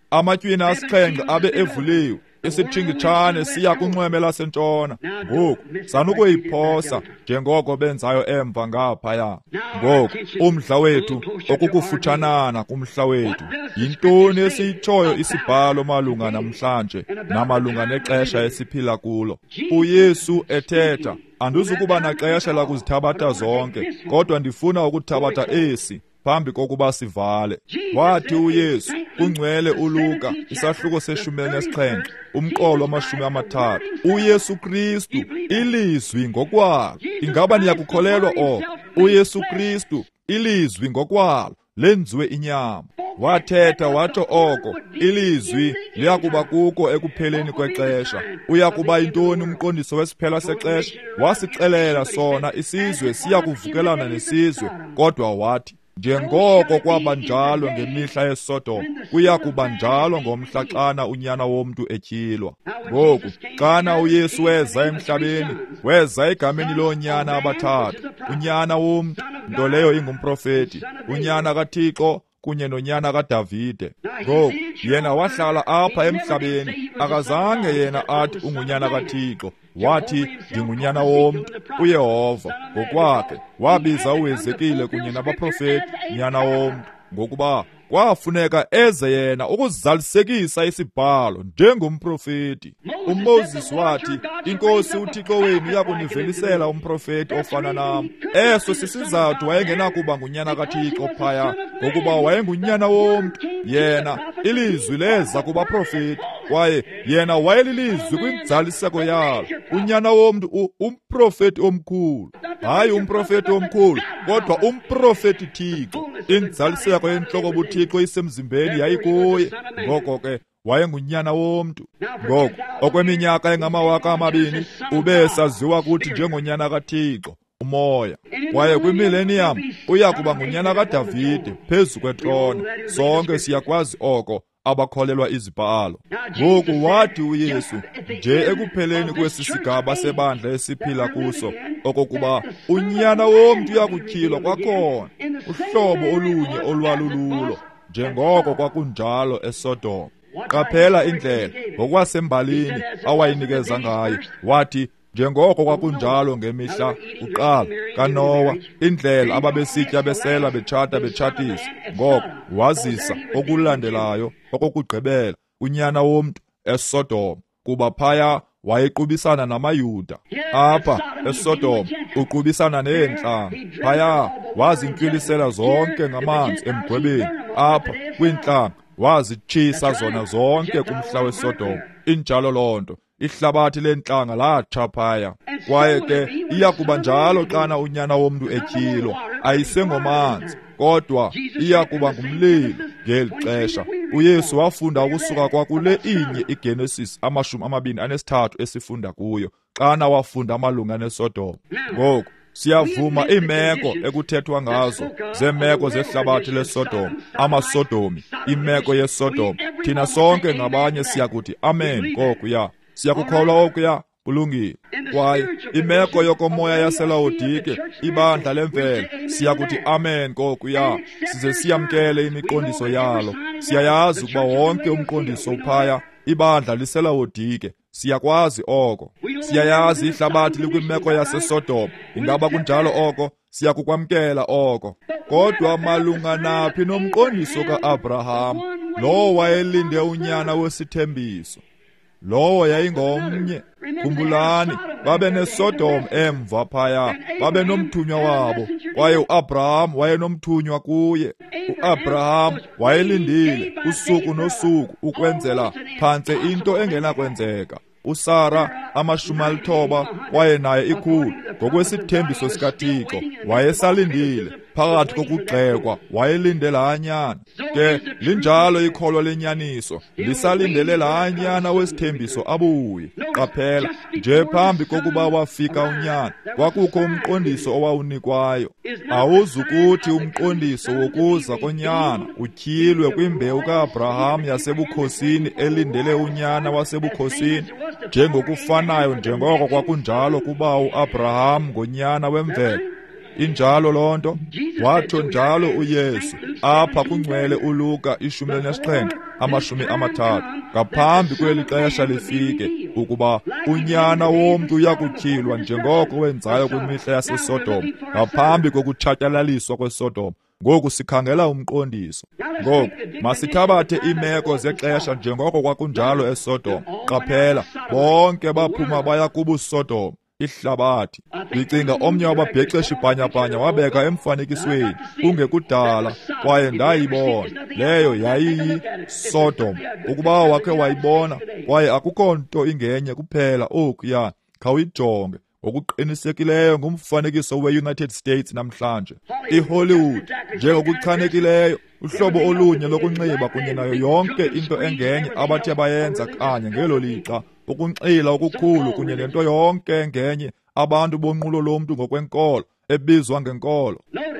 amatywina asixhenxe abe evuliwe, isithingitshane siya kunxweme lasentshona. Ngoku sanukuyiphosa njengoko benzayo emva ngaphaya. Ngoku umdla wethu okukufutshanana kumhla wethu. Yintoni esiyitshoyo isibhalo malunga namhlanje namalunga nexesha esiphila kulo? uYesu ethetha, andizukuba naxesha lakuzithabatha zonke, kodwa ndifuna ukuthabatha esi phambi kokuba sivale. Wathi uYesu kungcwele uLuka isahluko se-17 umqolo 30. uYesu Kristu ilizwi ngokwalo. Ingaba niyakukholelwa oko? uYesu Kristu ilizwi ngokwalo lenziwe inyama. Wathetha watsho oko, ilizwi liyakuba kuko ekupheleni kwexesha. Uyakuba yintoni umqondiso wesiphela sexesha? Wasixelela sona isizwe siya kuvukelana nesizwe, kodwa wathi, njengoko kwaba njalo ngemihla yeSodoma, kuya kuba njalo ngomhla xana unyana womntu etyhilwa. Ngoku xana uYesu weza emhlabeni, weza egameni loonyana abathathu, unyana womntu, nto leyo ingumprofeti, unyana kaThixo kunye nonyana kaDavide. Ngoku yena wahlala apha emhlabeni, akazange yena athi ungunyana kaThixo, wathi ndingunyana womntu, uYehova ngokwakhe wabiza uHezekile kunye nabaprofeti nyana womntu, ngokuba kwafuneka eze yena ukuzalisekisa isibhalo njengomprofeti. uMoses wathi, inkosi uThixo wenu iyakunivelisela umprofeti ofana nam. Eso sisizathu wayengenakuba ngunyana kaThixo phaya, ngokuba wayengunyana womntu. Yena ilizwi leza kubaprofeti, kwaye yena wayelilizwi kwinzaliseko yalo. Unyana womntu umprofeti omkhulu, hayi umprofeti omkhulu, kodwa umprofeti Thixo. Inzaliseko yenhloko buThixo isemzimbeni yayikuye, ngoko ke wayengunyana womntu. Ngoku okweminyaka engama-2000 ube saziwa kuthi njengonyana kaThixo umoya, kwaye kwimillennium uyakuba ngunyana kaDavide phezu kwetrona. Sonke siyakwazi oko abakholelwa izibhalo. Ngoku wathi uYesu nje ekupheleni kwesi sigaba sebandla esiphila kuso, okokuba unyana womntu uyakutyhilwa kwakhona, uhlobo olunye olwalululo, njengoko kwakunjalo eSodoma. Qaphela indlela ngokwasembalini awayinikeza ngayo. Wathi njengoko kwakunjalo ngemihla kuqala kaNowa, indlela ababesitya besela betshata betshatisa, ngoko wazisa okulandelayo okokugqibela unyana womntu eSodoma, kuba phaya wayequbisana namaYuda. Apha eSodoma uqubisana neentlanga, phaya wazintwilisela zonke ngamanzi emgwebeni. Apha kwiintlanga wazitshisa zona zonke kumhla weSodoma. Injalo loo nto ihlabathi lentlanga latsha phaya. Kwaye ke iyakuba njalo xana unyana womntu etyhilwa, ayisengomanzi, kodwa iyakuba ngumlilo ngeli xesha. uYesu wafunda ukusuka kwakule inye iGenesis 23 esifunda kuyo, xana wafunda malunga neSodoma. Ngoku siyavuma iimeko ekuthethwa ngazo zeemeko zehlabathi leSodoma, amaSodomi, imeko yeSodoma. Thina sonke ngabanye siyakuthi amen kokuya. Siyakukholwa okuya, kulungile. Kwaye imeko yokomoya yaseLaodike, ibandla lemvelo, siyakuthi amen kokuya, size siyamkele imiqondiso yalo. Siyayazi ukuba wonke umqondiso uphaya, ibandla liseLaodike, siyakwazi oko. Siyayazi ihlabathi likwimeko yaseSodoma, ingaba kunjalo oko, siyakukwamkela oko. Kodwa malunga naphi nomqondiso kaAbraham, lowo wayelinde unyana wesithembiso? Lowo yayingomnye. Khumbulani, babe neSodoma emva phaya, babe nomthunywa wabo, kwaye uAbraham wayenomthunywa kuye. uAbraham wayelindile usuku nosuku ukwenzela phantse into engenakwenzeka. uSara 90 kwaye naye 100 ngokwesithembiso sikaThixo wayesalindile. Phakathi kokugxekwa wayelinde laa nyana. Ke linjalo ikholwa lenyaniso, lisalindele laa nyana wesithembiso abuye. Qaphela, nje phambi kokuba wafika unyana, kwakukho umqondiso owawunikwayo. Awuzukuthi umqondiso wokuza konyana utyhilwe kwimbewu kaAbraham yasebukhosini elindele unyana wasebukhosini, njengokufanayo njengoko kwakunjalo kuba uAbraham ngonyana wemvelo. Injalo loo nto, watsho njalo uYesu apha kungcwele uLuka 17 30 ngaphambi kweli xesha lifike ukuba unyana womntu uyakutyhilwa njengoko wenzayo kwimihla yaseSodoma ngaphambi kokutshatyalaliswa kweSodoma. Ngoku sikhangela umqondiso. Ngoku masithabathe iimeko zexesha njengoko kwakunjalo eSodoma. Qaphela, bonke baphuma baya kubuSodoma, ihlabathi. Ndicinga omnye wababhexeshi bhanyabhanya wabeka emfanekisweni kungekudala kwaye ndayibona. Leyo yayiyiSodoma. Ukuba wakhe wayibona kwaye akukho nto ingenye kuphela okuya, khawuyijonge. Ngokuqinisekileyo ngumfanekiso we-United States namhlanje. IHollywood njengokuchanekileyo, uhlobo olunye lokunxiba kunye nayo yonke into engenye abathe bayenza kanye ngelo lixa, ukunxila okukhulu kunye nento yonke engenye abantu bonqulo lomntu ngokwenkolo ebizwa ngenkolo.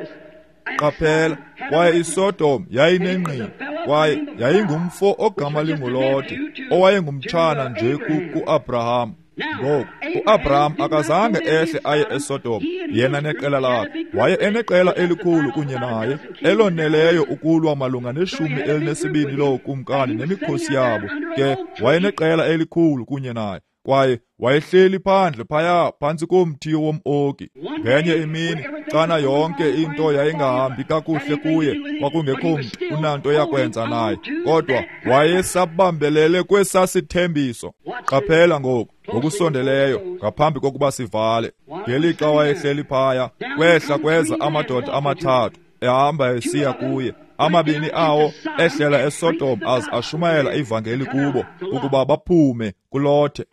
Qaphela, kwaye iSodom yayinengqini kwaye yayingumfo ogama linguLoti owayengumtshana nje ku-Abraham. Ngoku uAbraham akazange ehle aye eSodoma yena neqela lakhe. Waye eneqela elikhulu kunye naye eloneleyo ukulwa malunga ne12 lookumkani nemikhosi yabo. Ke wayeneqela elikhulu kunye naye kwaye wayehleli phandle phaya phantsi komthi wom'oki. Ngenye imini xana yonke into yayingahambi kakuhle kuye, kwakungekho mntu unanto yakwenza naye, kodwa wayesabambelele kwesasithembiso. Qaphela ngoku ngokusondeleyo ngaphambi kokuba sivale. Ngelixa wayehleli phaya, kwehla kweza amadoda 3 ehamba esiya kuye. Amabini awo ehlela eSodoma aze ashumayela ivangeli kubo ukuba baphume kuLothe.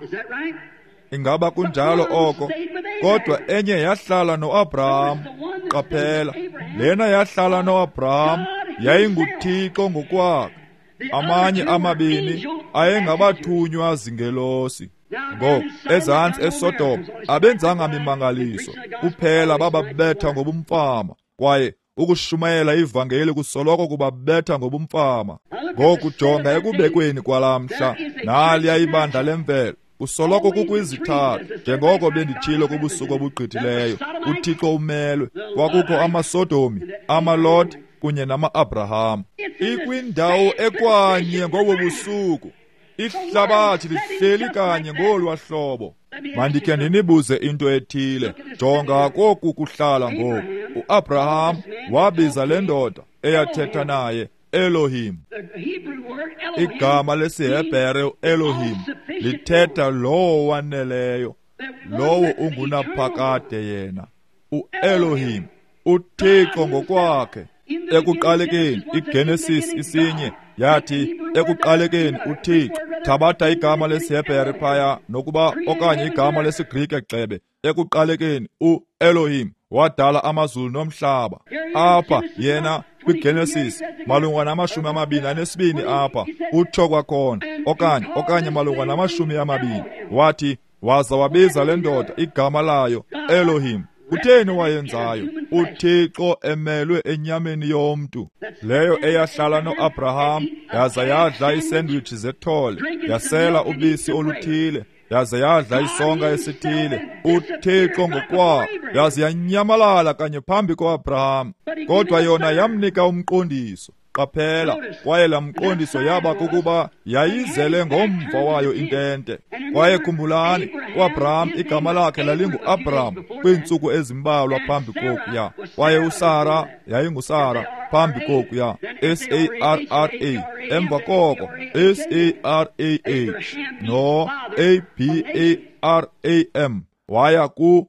Ingaba kunjalo oko? Kodwa enye yahlala noAbraham. Qaphela, lena yahlala noAbraham yayinguThixo ngokwakhe. Amanye amabini ayengabathunywa zingelosi. Ngoku ezantsi eSodoma abenzanga mimangaliso, kuphela bababetha ngobumfama, kwaye ukushumayela ivangeli kusoloko kubabetha ngobumfama. Ngoku jonga ekubekweni kwalamhla, naliya ibandla lemvelo, kusoloko kukwizithathu, njengoko benditshilo kubusuku obugqithileyo. uThixo umelwe, kwakukho amaSodomi, amaLoti kunye nama-Abraham. Ikwindawo ekwanye ngobo busuku, ihlabathi lihleli kanye ngolwa hlobo. Mandikhe ndinibuze into ethile. Jonga koku kuhlala ngoku. uAbraham wabiza le ndoda eyathetha naye Elohim. Igama lesiHebhere Elohim lithetha lowo waneleyo, lowo ungunaphakade yena. uElohim, uThixo ngokwakhe. Ekuqalekeni iGenesis 1 yathi ekuqalekeni uThixo. Thabatha igama lesiHebhere phaya nokuba okanye igama lesiGrike gxebe. Ekuqalekeni uElohim wadala amazulu nomhlaba. Apha yena kwiGenesis malunga na-22 apha utsho kwakhona okanye malunga na-20 wathi waza wabiza le ndoda igama layo Elohim. Kutheni wayenzayo? uThixo emelwe enyameni yomntu. Leyo eyahlala noAbraham yaza yadla iisendwich zethole, yasela ubisi oluthile, yaze yadla isonka esithile. uThixo ngokwakhe yaze yanyamalala kanye phambi koAbraham, kodwa yona yamnika umqondiso. Qaphela, kwaye laa mqondiso yaba kukuba yayizele ngomva wayo intente. Kwaye khumbulani, uAbraham igama lakhe lalinguAbram kwiintsuku ezimbalwa phambi kokuya. Kwaye uSara yayingusara phambi kokuya, Sarra, emva koko Sarah no Abraham waya ku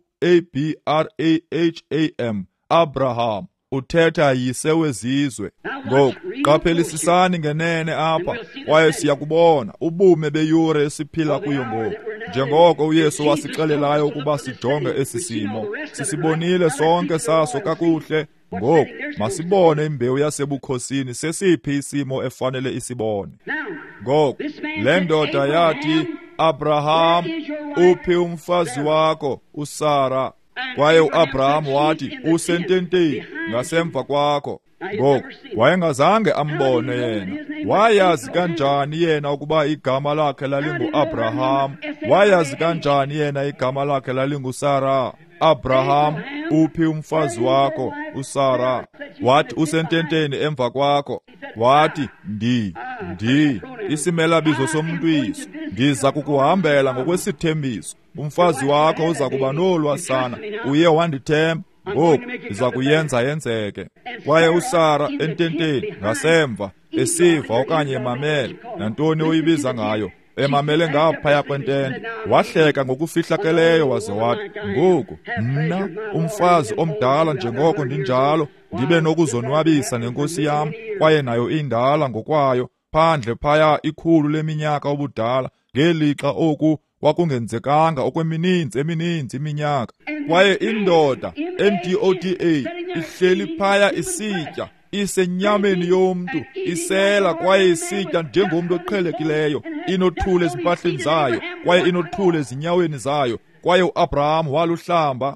Abraham. Abraham uthetha yise wezizwe. Ngoku qaphelisisani ngenene apha, kwaye siyakubona ubume beyure esiphila kuyo ngoku, njengoko uYesu wasixelelayo ukuba sijonge esi simo. Sisibonile sonke saso kakuhle. Ngoku masibone imbewu yasebukhosini sesiphi isimo efanele isibone. Ngoku le ndoda yathi, Abraham, uphi umfazi wakho uSara? Kwaye uAbraham wathi, usententeni ngasemva kwakho. Ngoku wayengazange ambone yena. Wayazi kanjani yena ukuba igama lakhe lalinguAbraham? Wayazi kanjani yena igama lakhe lalinguSara? Abraham, uphi umfazi wakho uSara? Wathi, usententeni emva kwakho. Wathi, ndi isimelabizo somntwiso, ndiza kukuhambela ngokwesithembiso. Umfazi wakho uza kuba nolwasana, uye wandithemba, ngoku ndiza kuyenza yenzeke. Kwaye uSara ententeni ngasemva, esiva okanye emamele, nantoni uyibiza ngayo, emamele ngaphaya kwentente, wahleka ngokufihlakeleyo waze wathi, ngoku mna umfazi omdala njengoko ndinjalo, ndibe nokuzonwabisa nenkosi yam, kwaye nayo indala ngokwayo, phandle phaya 100 leminyaka obudala, ngelixa oku kwakungenzekanga okwemininzi iminyaka. Kwaye indoda NDODA ihleli phaya isitya, isenyameni yomntu, isela kwaye isitya njengomntu oqhelekileyo, inothule ezimpahleni zayo kwaye inothule ezinyaweni zayo. Kwaye uAbraham waluhlamba.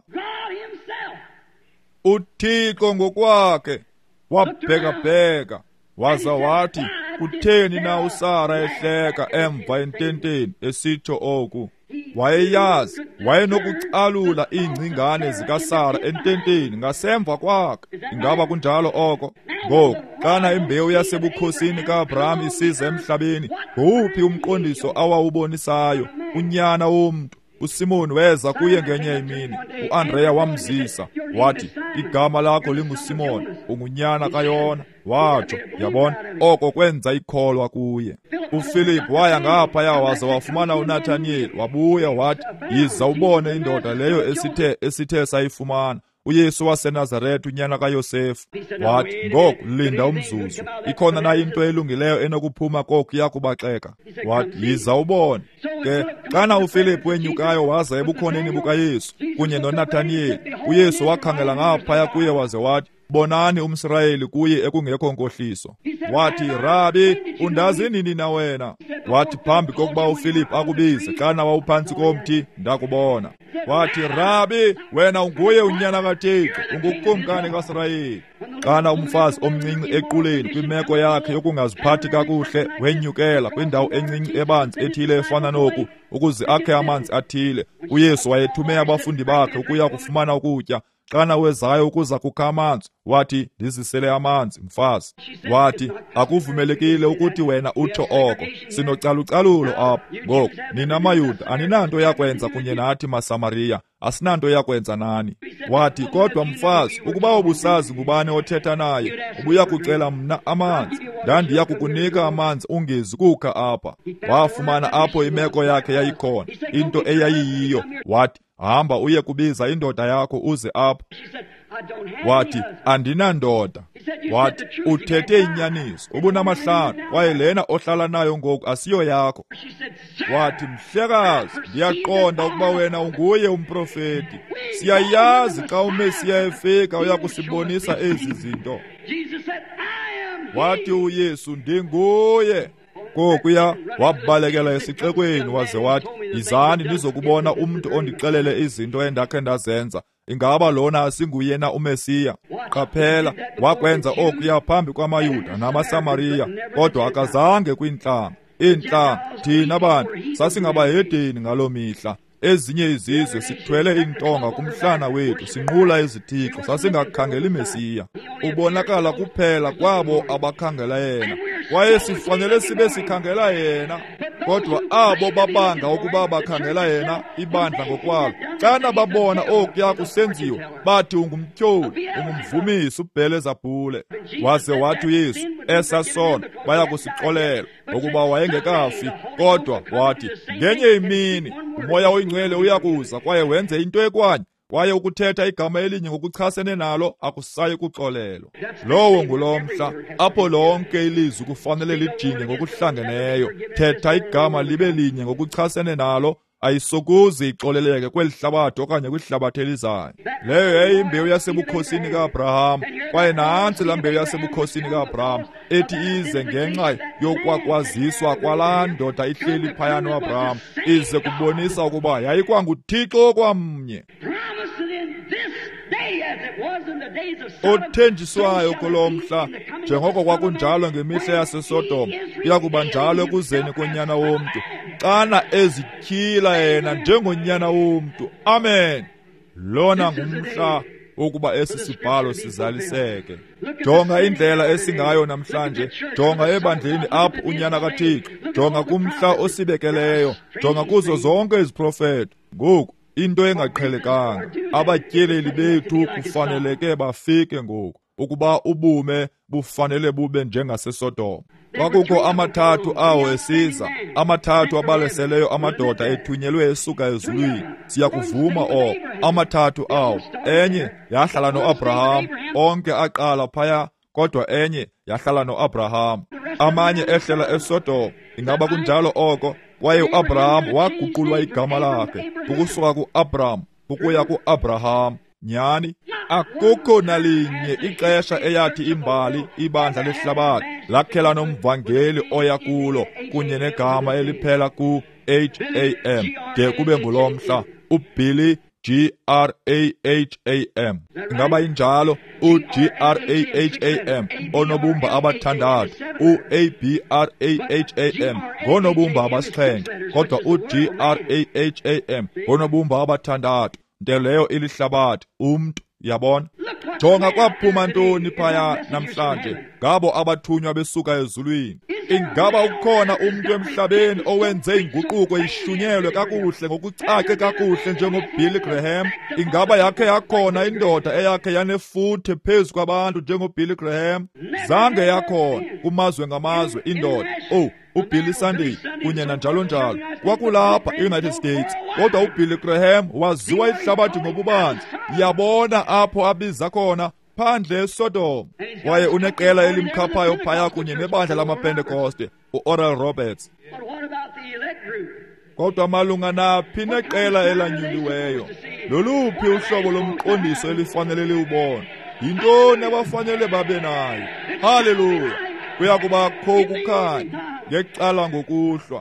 uThixo ngokwakhe wabheka waza wathi, kutheni na uSara ehleka emva ententeni esitsho oku? Wayeyazi, wayenokucalula iingcingane zikaSara ententeni ngasemva kwakhe. Ingaba kunjalo oko? Ngoku xana imbewu yasebukhosini kaAbraham isiza emhlabeni, nguphi umqondiso awawubonisayo? Unyana womntu uSimoni weza kuye ngenye imini, uAndreya wamzisa, wathi, igama lakho linguSimoni, ungunyana kaYona. Watsho, yabona, oko kwenza ikholwa kuye. uPhilip waya ngaphaya waze wafumana uNathaniel, wabuya wathi, yiza ubone indoda leyo esithe sayifumana, uYesu waseNazaretha, unyana kaYosefu. Wathi, ngoku linda umzuzu, ikhona na into elungileyo enokuphuma kokuya kubaxeka. Wathi, yiza ubone. Ke xana uPhilip wenyukayo waza ebukhoneni bukaYesu kunye noNathaniel, uYesu wakhangela ngaphaya kuye waze wathi, bonani umIsrayeli kuye ekungekho nkohliso. Wathi, Rabi, undazi nini na wena? Wathi, phambi kokuba uPhilip akubize, xana wawuphantsi komthi, ndakubona. Wathi, Rabi, wena unguye unyana kaThixo, ungukumkani kaIsrayeli. Xana umfazi omncinci equleni kwimeko yakhe yokungaziphathi kakuhle wenyukela kwindawo encinci ebanzi ethile efana noku ukuze akhe amanzi athile, uYesu wayethume abafundi bakhe ukuya kufumana ukutya. Xana wezayo ukuza kukha amanzi, wathi, ndizisele amanzi, mfazi. Wathi, akuvumelekile ukuthi wena utsho oko, sinocalucalulo apha. Ngoku nina maYuda aninanto yakwenza kunye nathi maSamariya, asinanto yakwenza nani. Wathi, kodwa mfazi, ukuba ubusazi ngubani othetha naye, ubuya kucela mna amanzi, ndandiya kukunika amanzi ungezi kukha apha. Wafumana apho imeko yakhe yayikhona, into eyayiyiyo. Wathi, hamba uye kubiza indoda yakho uze apha. Wathi, andinandoda. Wathi, uthethe inyaniso, ubunamahlanu, kwaye lena ohlala nayo ngoku asiyo yakho. Wathi, mhlekazi, ndiyaqonda ukuba wena unguye umprofeti. Siyayazi xa uMesiya efika uya kusibonisa ezi zinto. Wathi uYesu, ndinguye. Kokuya wabalekela esixekweni waze wathi, izani nizokubona umntu ondixelele izinto endakhe ndazenza. Ingaba lona asinguyena uMesiya? Qaphela, wakwenza okuya phambi kwamaYuda namaSamariya, kodwa akazange kwintlanga. Intlanga, thina bantu, sasingabahedeni ngaloo mihla. Ezinye izizwe sithwele intonga kumhlana wethu, sinqula izithixo, sasingakhangeli Mesiya. Ubonakala kuphela kwabo abakhangela yena, kwaye sifanele sibe sikhangela yena. Kodwa abo babanga ukuba bakhangela yena ibandla ngokwalo, xana babona okuya kusenziwa, bathi ungumtyholi, ungumvumisi uBhelezebhule. Waze wathi uYesu, esasona baya kusixolela ukuba wayengekafi, kodwa wathi, ngenye imini uMoya oyiNgcwele uyakuza kwaye wenze into ekwanye, kwaye ukuthetha igama elinye ngokuchasene nalo akusayi kuxolelwa. Lowo ngulo mhla apho lonke ilizwi kufanele lijinge ngokuhlangeneyo. Thetha igama libe linye ngokuchasene nalo, ayisokuze ixoleleke kweli hlabathi okanye kwihlabathi elizayo. Leyo yayimbewu yasebukhosini kaAbraham, kwaye nantsi laa mbewu yasebukhosini kaAbraham ethi ize ngenxa yokwakwaziswa kwalaa ndoda ihleli phayana uAbraham, ize kubonisa ukuba yayikwanguThixo kwamnye. Othenjiswayo kulo mhla, njengoko kwakunjalo ngemihla yaseSodoma, iyakuba njalo ekuzeni konyana womntu, xana ezityhila yena njengonyana womntu. Amen. Lona ngumhla ukuba esi sibhalo sizaliseke. Jonga indlela esingayo namhlanje, jonga ebandleni apho unyana kaThixo, jonga kumhla osibekeleyo, jonga kuzo zonke iziprofeti. Ngoku into engaqhelekanga, abatyeleli bethu kufaneleke bafike ngoku ukuba ubume bufanele bube njengaseSodoma. Kwakukho amathathu awo esiza, amathathu abaleseleyo amadoda ethunyelwe esuka ezulwini. Siyakuvuma oko, amathathu awo. Enye yahlala noAbraham, onke aqala phaya, kodwa enye yahlala noAbraham. Amanye ehlela eSodoma. Ingaba kunjalo oko? Kwaye uAbraham waguqulwa igama lakhe ukusuka kuAbram ukuya kuAbraham. Nyani, akukho nalinye ixesha eyathi imbali ibandla lehlabathi lakhela nomvangeli oya kulo kunye negama eliphela ku-HAM de kube ngulomhla uBilly GRAHAM. Ingaba injalo uGRAHAM onobumba abathandathu, uABRAHAM ngonobumba abasixhenxe, kodwa uGRAHAM ngonobumba abathandathu, nto leyo ilihlabathi, umntu. Yabona, jonga kwaphuma ntoni phaya namhlanje ngabo abathunywa besuka ezulwini. Ingaba ukhona umntu emhlabeni owenze inguquko ishunyelwe kakuhle ngokucace kakuhle njengoBilly Graham? Ingaba yakhe yakhona indoda eyakhe yanefuthe phezu kwabantu njengoBilly Graham? Zange yakhona kumazwe ngamazwe indoda. uBilly Sunday kunye nanjalo njalo kwakulapha eUnited States, kodwa uBilly Graham waziwa ihlabathi ngobubanzi. Yabona apho abiza khona phandle eSodoma. Kwaye uneqela elimkhaphayo phaya kunye nebandla lamaPentecoste, uOral Roberts. Kodwa malunga naphi neqela elanyuliweyo? Loluphi uhlobo lomqondiso elifanele liwubona? Yintoni abafanele babe nayo? Haleluya! Kuya kubakho ukukhanya ngecala ngokuhlwa.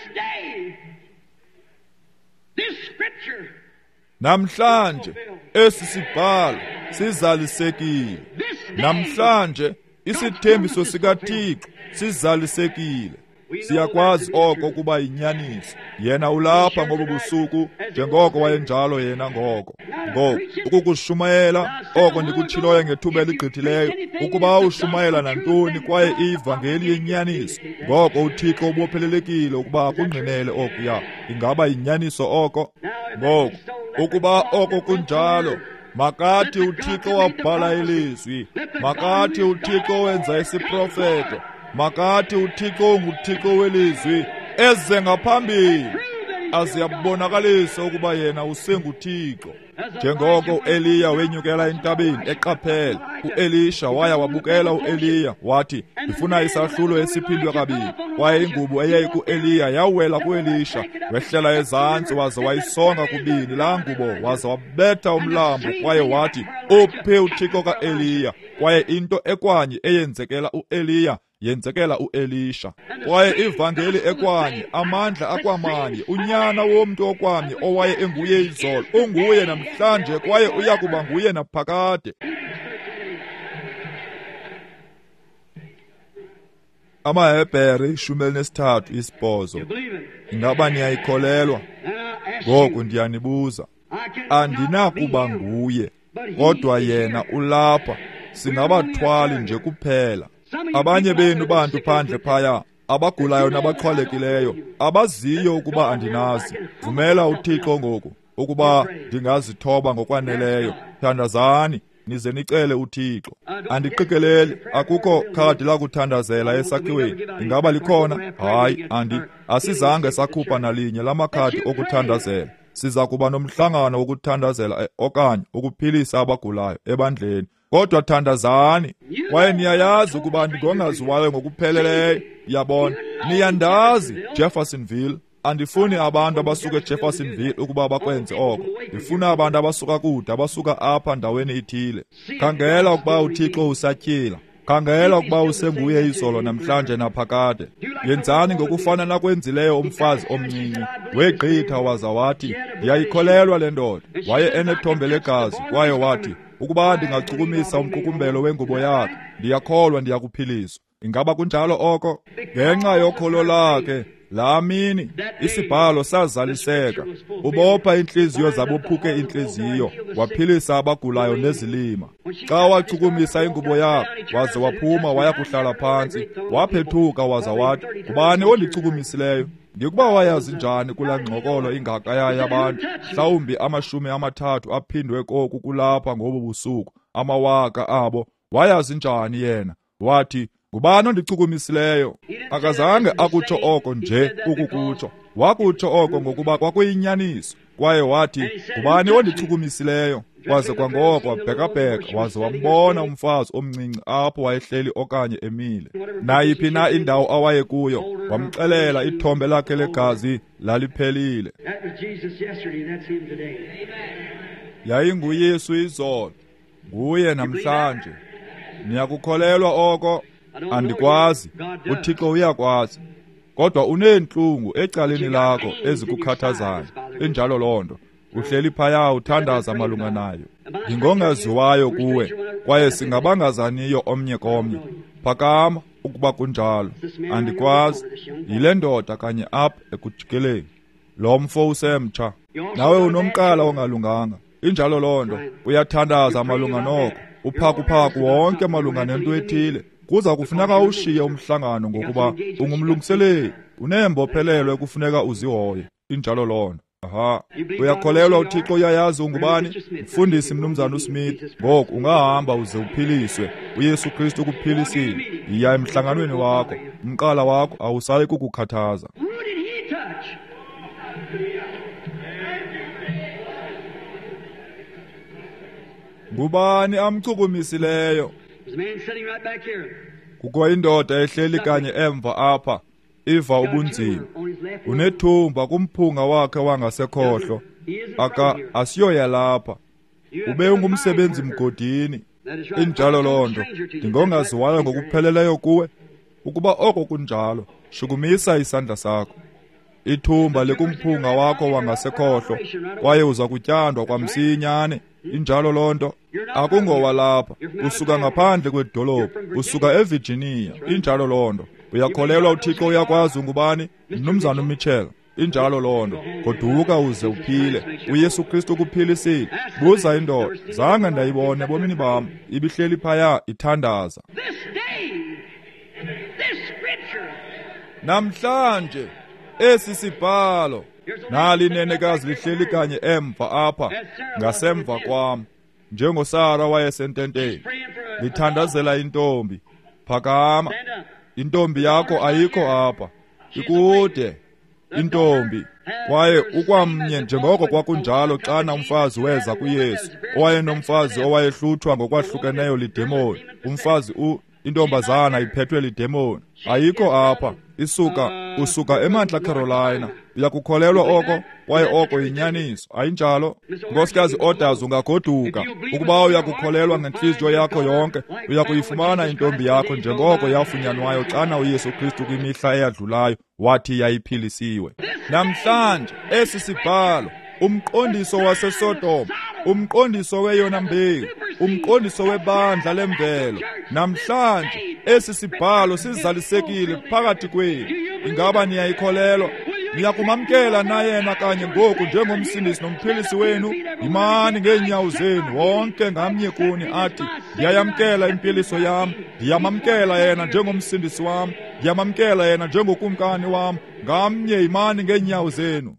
Namhlanje esi sibhalo sizalisekile. Namhlanje isithembiso sikaThixo sizalisekile. Siyakwazi oko kuba yinyaniso. Yena ulapha ngobu busuku njengoko wayenjalo yena ngoko. Ukukushumayela oko ndikutshiloyo ngethuba eligqithileyo, ukuba ushumayela nantoni kwaye ivangeli yenyaniso, ngoko uThixo ubophelelekile ukuba akungqinele okuya. Ingaba yinyaniso oko? Ngoko ukuba oko kunjalo, makathi uThixo wabhala ilizwi, makathi uThixo wenza isiprofeto, makathi uThixo unguThixo welizwi eze ngaphambili, aziyabonakalisa ukuba yena usenguThixo. Njengoko uEliya wenyukela entabeni eqaphela, uElisha waya wabukela uEliya wathi, ndifuna isahlulo esiphindwe kabili. Kwaye ingubo eyayi kuEliya yawela kuElisha, wehlela ezantsi waze wayisonga kubini laa ngubo, waze wabetha umlambo. Kwaye wathi, uphe uThixo kaEliya. Kwaye into ekwanye eyenzekela uEliya yenzekela uElisha. Kwaye ivangeli ekwanye, amandla akwamanye, unyana womntu okwamye owaye enguye izolo, unguye namhlanje kwaye uyakuba nguye naphakade. AmaHebhere 13:8. Ingaba niyayikholelwa? Ngoku ndiyanibuza, andinakuba nguye, kodwa yena ulapha. Singabathwali nje kuphela. Abanye benu bantu phandle phaya, abagulayo nabaxhwalekileyo, abaziyo ukuba andinazi. Vumela uThixo ngoku ukuba ndingazithoba ngokwaneleyo. Thandazani nize nicele uThixo. Andiqikeleli, akukho khadi lakuthandazela esakhiweni. Ingaba likhona? Hayi, asizange sakhupha nalinye lamakhadi okuthandazela. Siza kuba nomhlangano wokuthandazela okanye ukuphilisa abagulayo ebandleni. Kodwa thandazani, kwaye niyayazi ukuba ndingongaziwayo ngokupheleleyo. Yabona, niyandazi Jeffersonville. Andifuni abantu abasuka eJeffersonville ukuba bakwenze oko. Ndifuna abantu abasuka kude, abasuka apha ndaweni ithile. Khangela ukuba uThixo usatyhila. Khangela ukuba usenguye izolo namhlanje naphakade. Yenzani ngokufana nakwenzileyo umfazi omncinci. Wegqitha waza wathi, ndiyayikholelwa le ndoda. Waye enethombe legazi, kwaye wathi, ukuba ndingachukumisa umqukumbelo wengubo yakhe, ndiyakholwa ndiyakuphiliswa. Ingaba kunjalo oko? Ngenxa yokholo lakhe, laa mini isibhalo sazaliseka, ubopha inhliziyo zabophuke inhliziyo, waphilisa abagulayo nezilima. Xa wachukumisa ingubo yakhe, waze waphuma waya kuhlala phansi, waphethuka waza wathi, ngubani ondichukumisileyo? Ngikuba wayazi njani kulaa ngxokolo ingaka yayo abantu, mhlawumbi 30 aphindwe koku kulapha ngobu busuku, 1,000 abo, wayazi njani yena? Wathi, ngubani ondichukumisileyo? Akazange akutsho oko nje ukukutsho, wakutsho oko ngokuba kwakuyinyaniso, kwaye wathi, ngubani ondichukumisileyo? Kwaze kwangoko wabheka-bheka, waze wambona umfazi omncinci apho wayehleli okanye emile. Nayiphi na indawo awayekuyo, wamxelela ithombe lakhe legazi laliphelile. YayinguYesu izolo, nguye namhlanje. Niyakukholelwa oko? Andikwazi, uThixo uyakwazi. Kodwa uneentlungu ecaleni lakho ezikukhathazayo, injalo loo nto. Uhleli phaya uthandaza malunga nayo. Ndingongaziwayo kuwe, kwaye singabangazaniyo omnye komnye. Phakama ukuba kunjalo. Andikwazi, yile ndoda kanye apha ekujikeleni. Lo mfo usemtsha. Nawe unomqala ongalunganga. Injalo loo nto, uyathandaza malunga noko. Uphakuphaku wonke malunga nento ethile. Kuza kufuneka ushiye umhlangano ngokuba ungumlungiseleli. Uneembophelelo ekufuneka uzihoye. Injalo loo nto. Aha, uyakholelwa uThixo uyayazi ungubani? Mfundisi Mnumzana uSmith, ngoku ungahamba uze uphiliswe. uYesu Kristu ukuphilisile. Yiya emhlanganweni wakho, umqala wakho awusayi kukukhathaza. Ngubani amchukumisileyo? Kukho indoda ehleli kanye emva apha, iva ubunzima. Unethumba kumphunga wakhe wangasekhohlo, asiyoya lapha. Ube ungumsebenzi mgodini. Injalo loo nto, ndingongaziwayo ngokupheleleyo kuwe. Ukuba oko kunjalo, shukumisa isandla sakho. Ithumba likumphunga wakho wangasekhohlo, kwaye uza kutyandwa kwamsinyane. Injalo loo nto, akungowalapha, usuka ngaphandle kwedolophu, usuka eVirginia. Injalo loo nto, uyakholelwa uThixo uyakwazi ungubani? Mnumzana uMitchell. Injalo loo nto, goduka uze uphile. uYesu Kristu ukuphilisile. Buza indoda, zange ndayibone ebomini bam, ibihleli phaya ithandaza. Namhlanje esi sibhalo, nali inenekazi lihleli kanye emva apha, ngasemva kwam, njengoSara wayesententeni, lithandazela intombi. Phakama, intombi yakho ayikho apha, ikude intombi. Kwaye ukwamnye njengoko kwakunjalo xana umfazi weza kuYesu, owayenomfazi owayehluthwa ngokwahlukeneyo lidemoni. Umfazi intombazana iphethwe lidemoni, ayikho apha, usuka eMantla Carolina. Uyakukholelwa oko? Kwaye oko yinyaniso, ayinjalo? Nkosikazi Odas, ungagoduka. Ukuba uyakukholelwa ngenhliziyo yakho yonke, uyakuyifumana intombi yakho njengoko yafunyanwayo xana uYesu Kristu kwimihla eyadlulayo wathi yayiphilisiwe. Namhlanje esi sibhalo, umqondiso waseSodoma, umqondiso weyona mbewu, umqondiso webandla lemvelo. Namhlanje esi sibhalo sizalisekile phakathi kwenu. Ingaba niyayikholelwa? Niyakumamkela na yena kanye ngoku njengomsindisi nomphilisi wenu? Imani ngeenyawo zenu wonke ngamnye kuni athi, ndiyayamkela impiliso yam, ndiyamamkela yena njengomsindisi wam, ndiyamamkela yena njengokumkani wam. Ngamnye imani ngeenyawo zenu.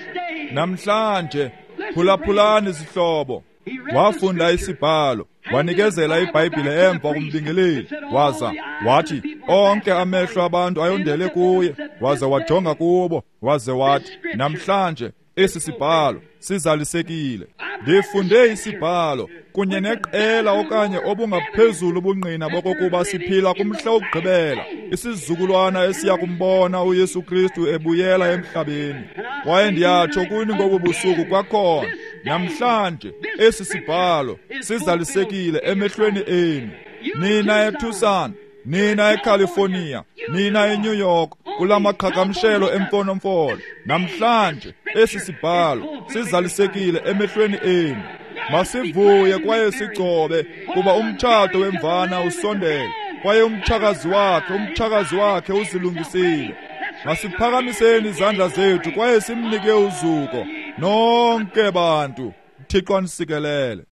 Namhlanje phulaphulani zihlobo. Wafunda isibhalo, wanikezela iBhayibhile emva kumbingeleli, wathi onke amehlo abantu ayondele kuye, waze wajonga kubo, waze wathi, namhlanje esi sibhalo sizalisekile. Ndifunde isibhalo kunye neqela okanye obungaphezulu ubungqina bokokuba siphila kumhla wokugqibela, isizukulwana esiya kumbona uYesu Kristu ebuyela emhlabeni. Kwaye ndiyatsho kuni ngobu busuku kwakhona, namhlanje esi sibhalo sizalisekile emehlweni enu. Nina eTucson, nina eCalifornia, nina eNew York, kulamaqhagamshelo emfonomfolo, namhlanje esi sibhalo sizalisekile emehlweni enu. Masivuye kwaye sigcobe, kuba umtshato wemvana usondele, kwaye umtshakazi wakhe uzilungisile. Masiphakamiseni izandla zethu kwaye simnike uzuko nonke bantu. Thixo anisikelele.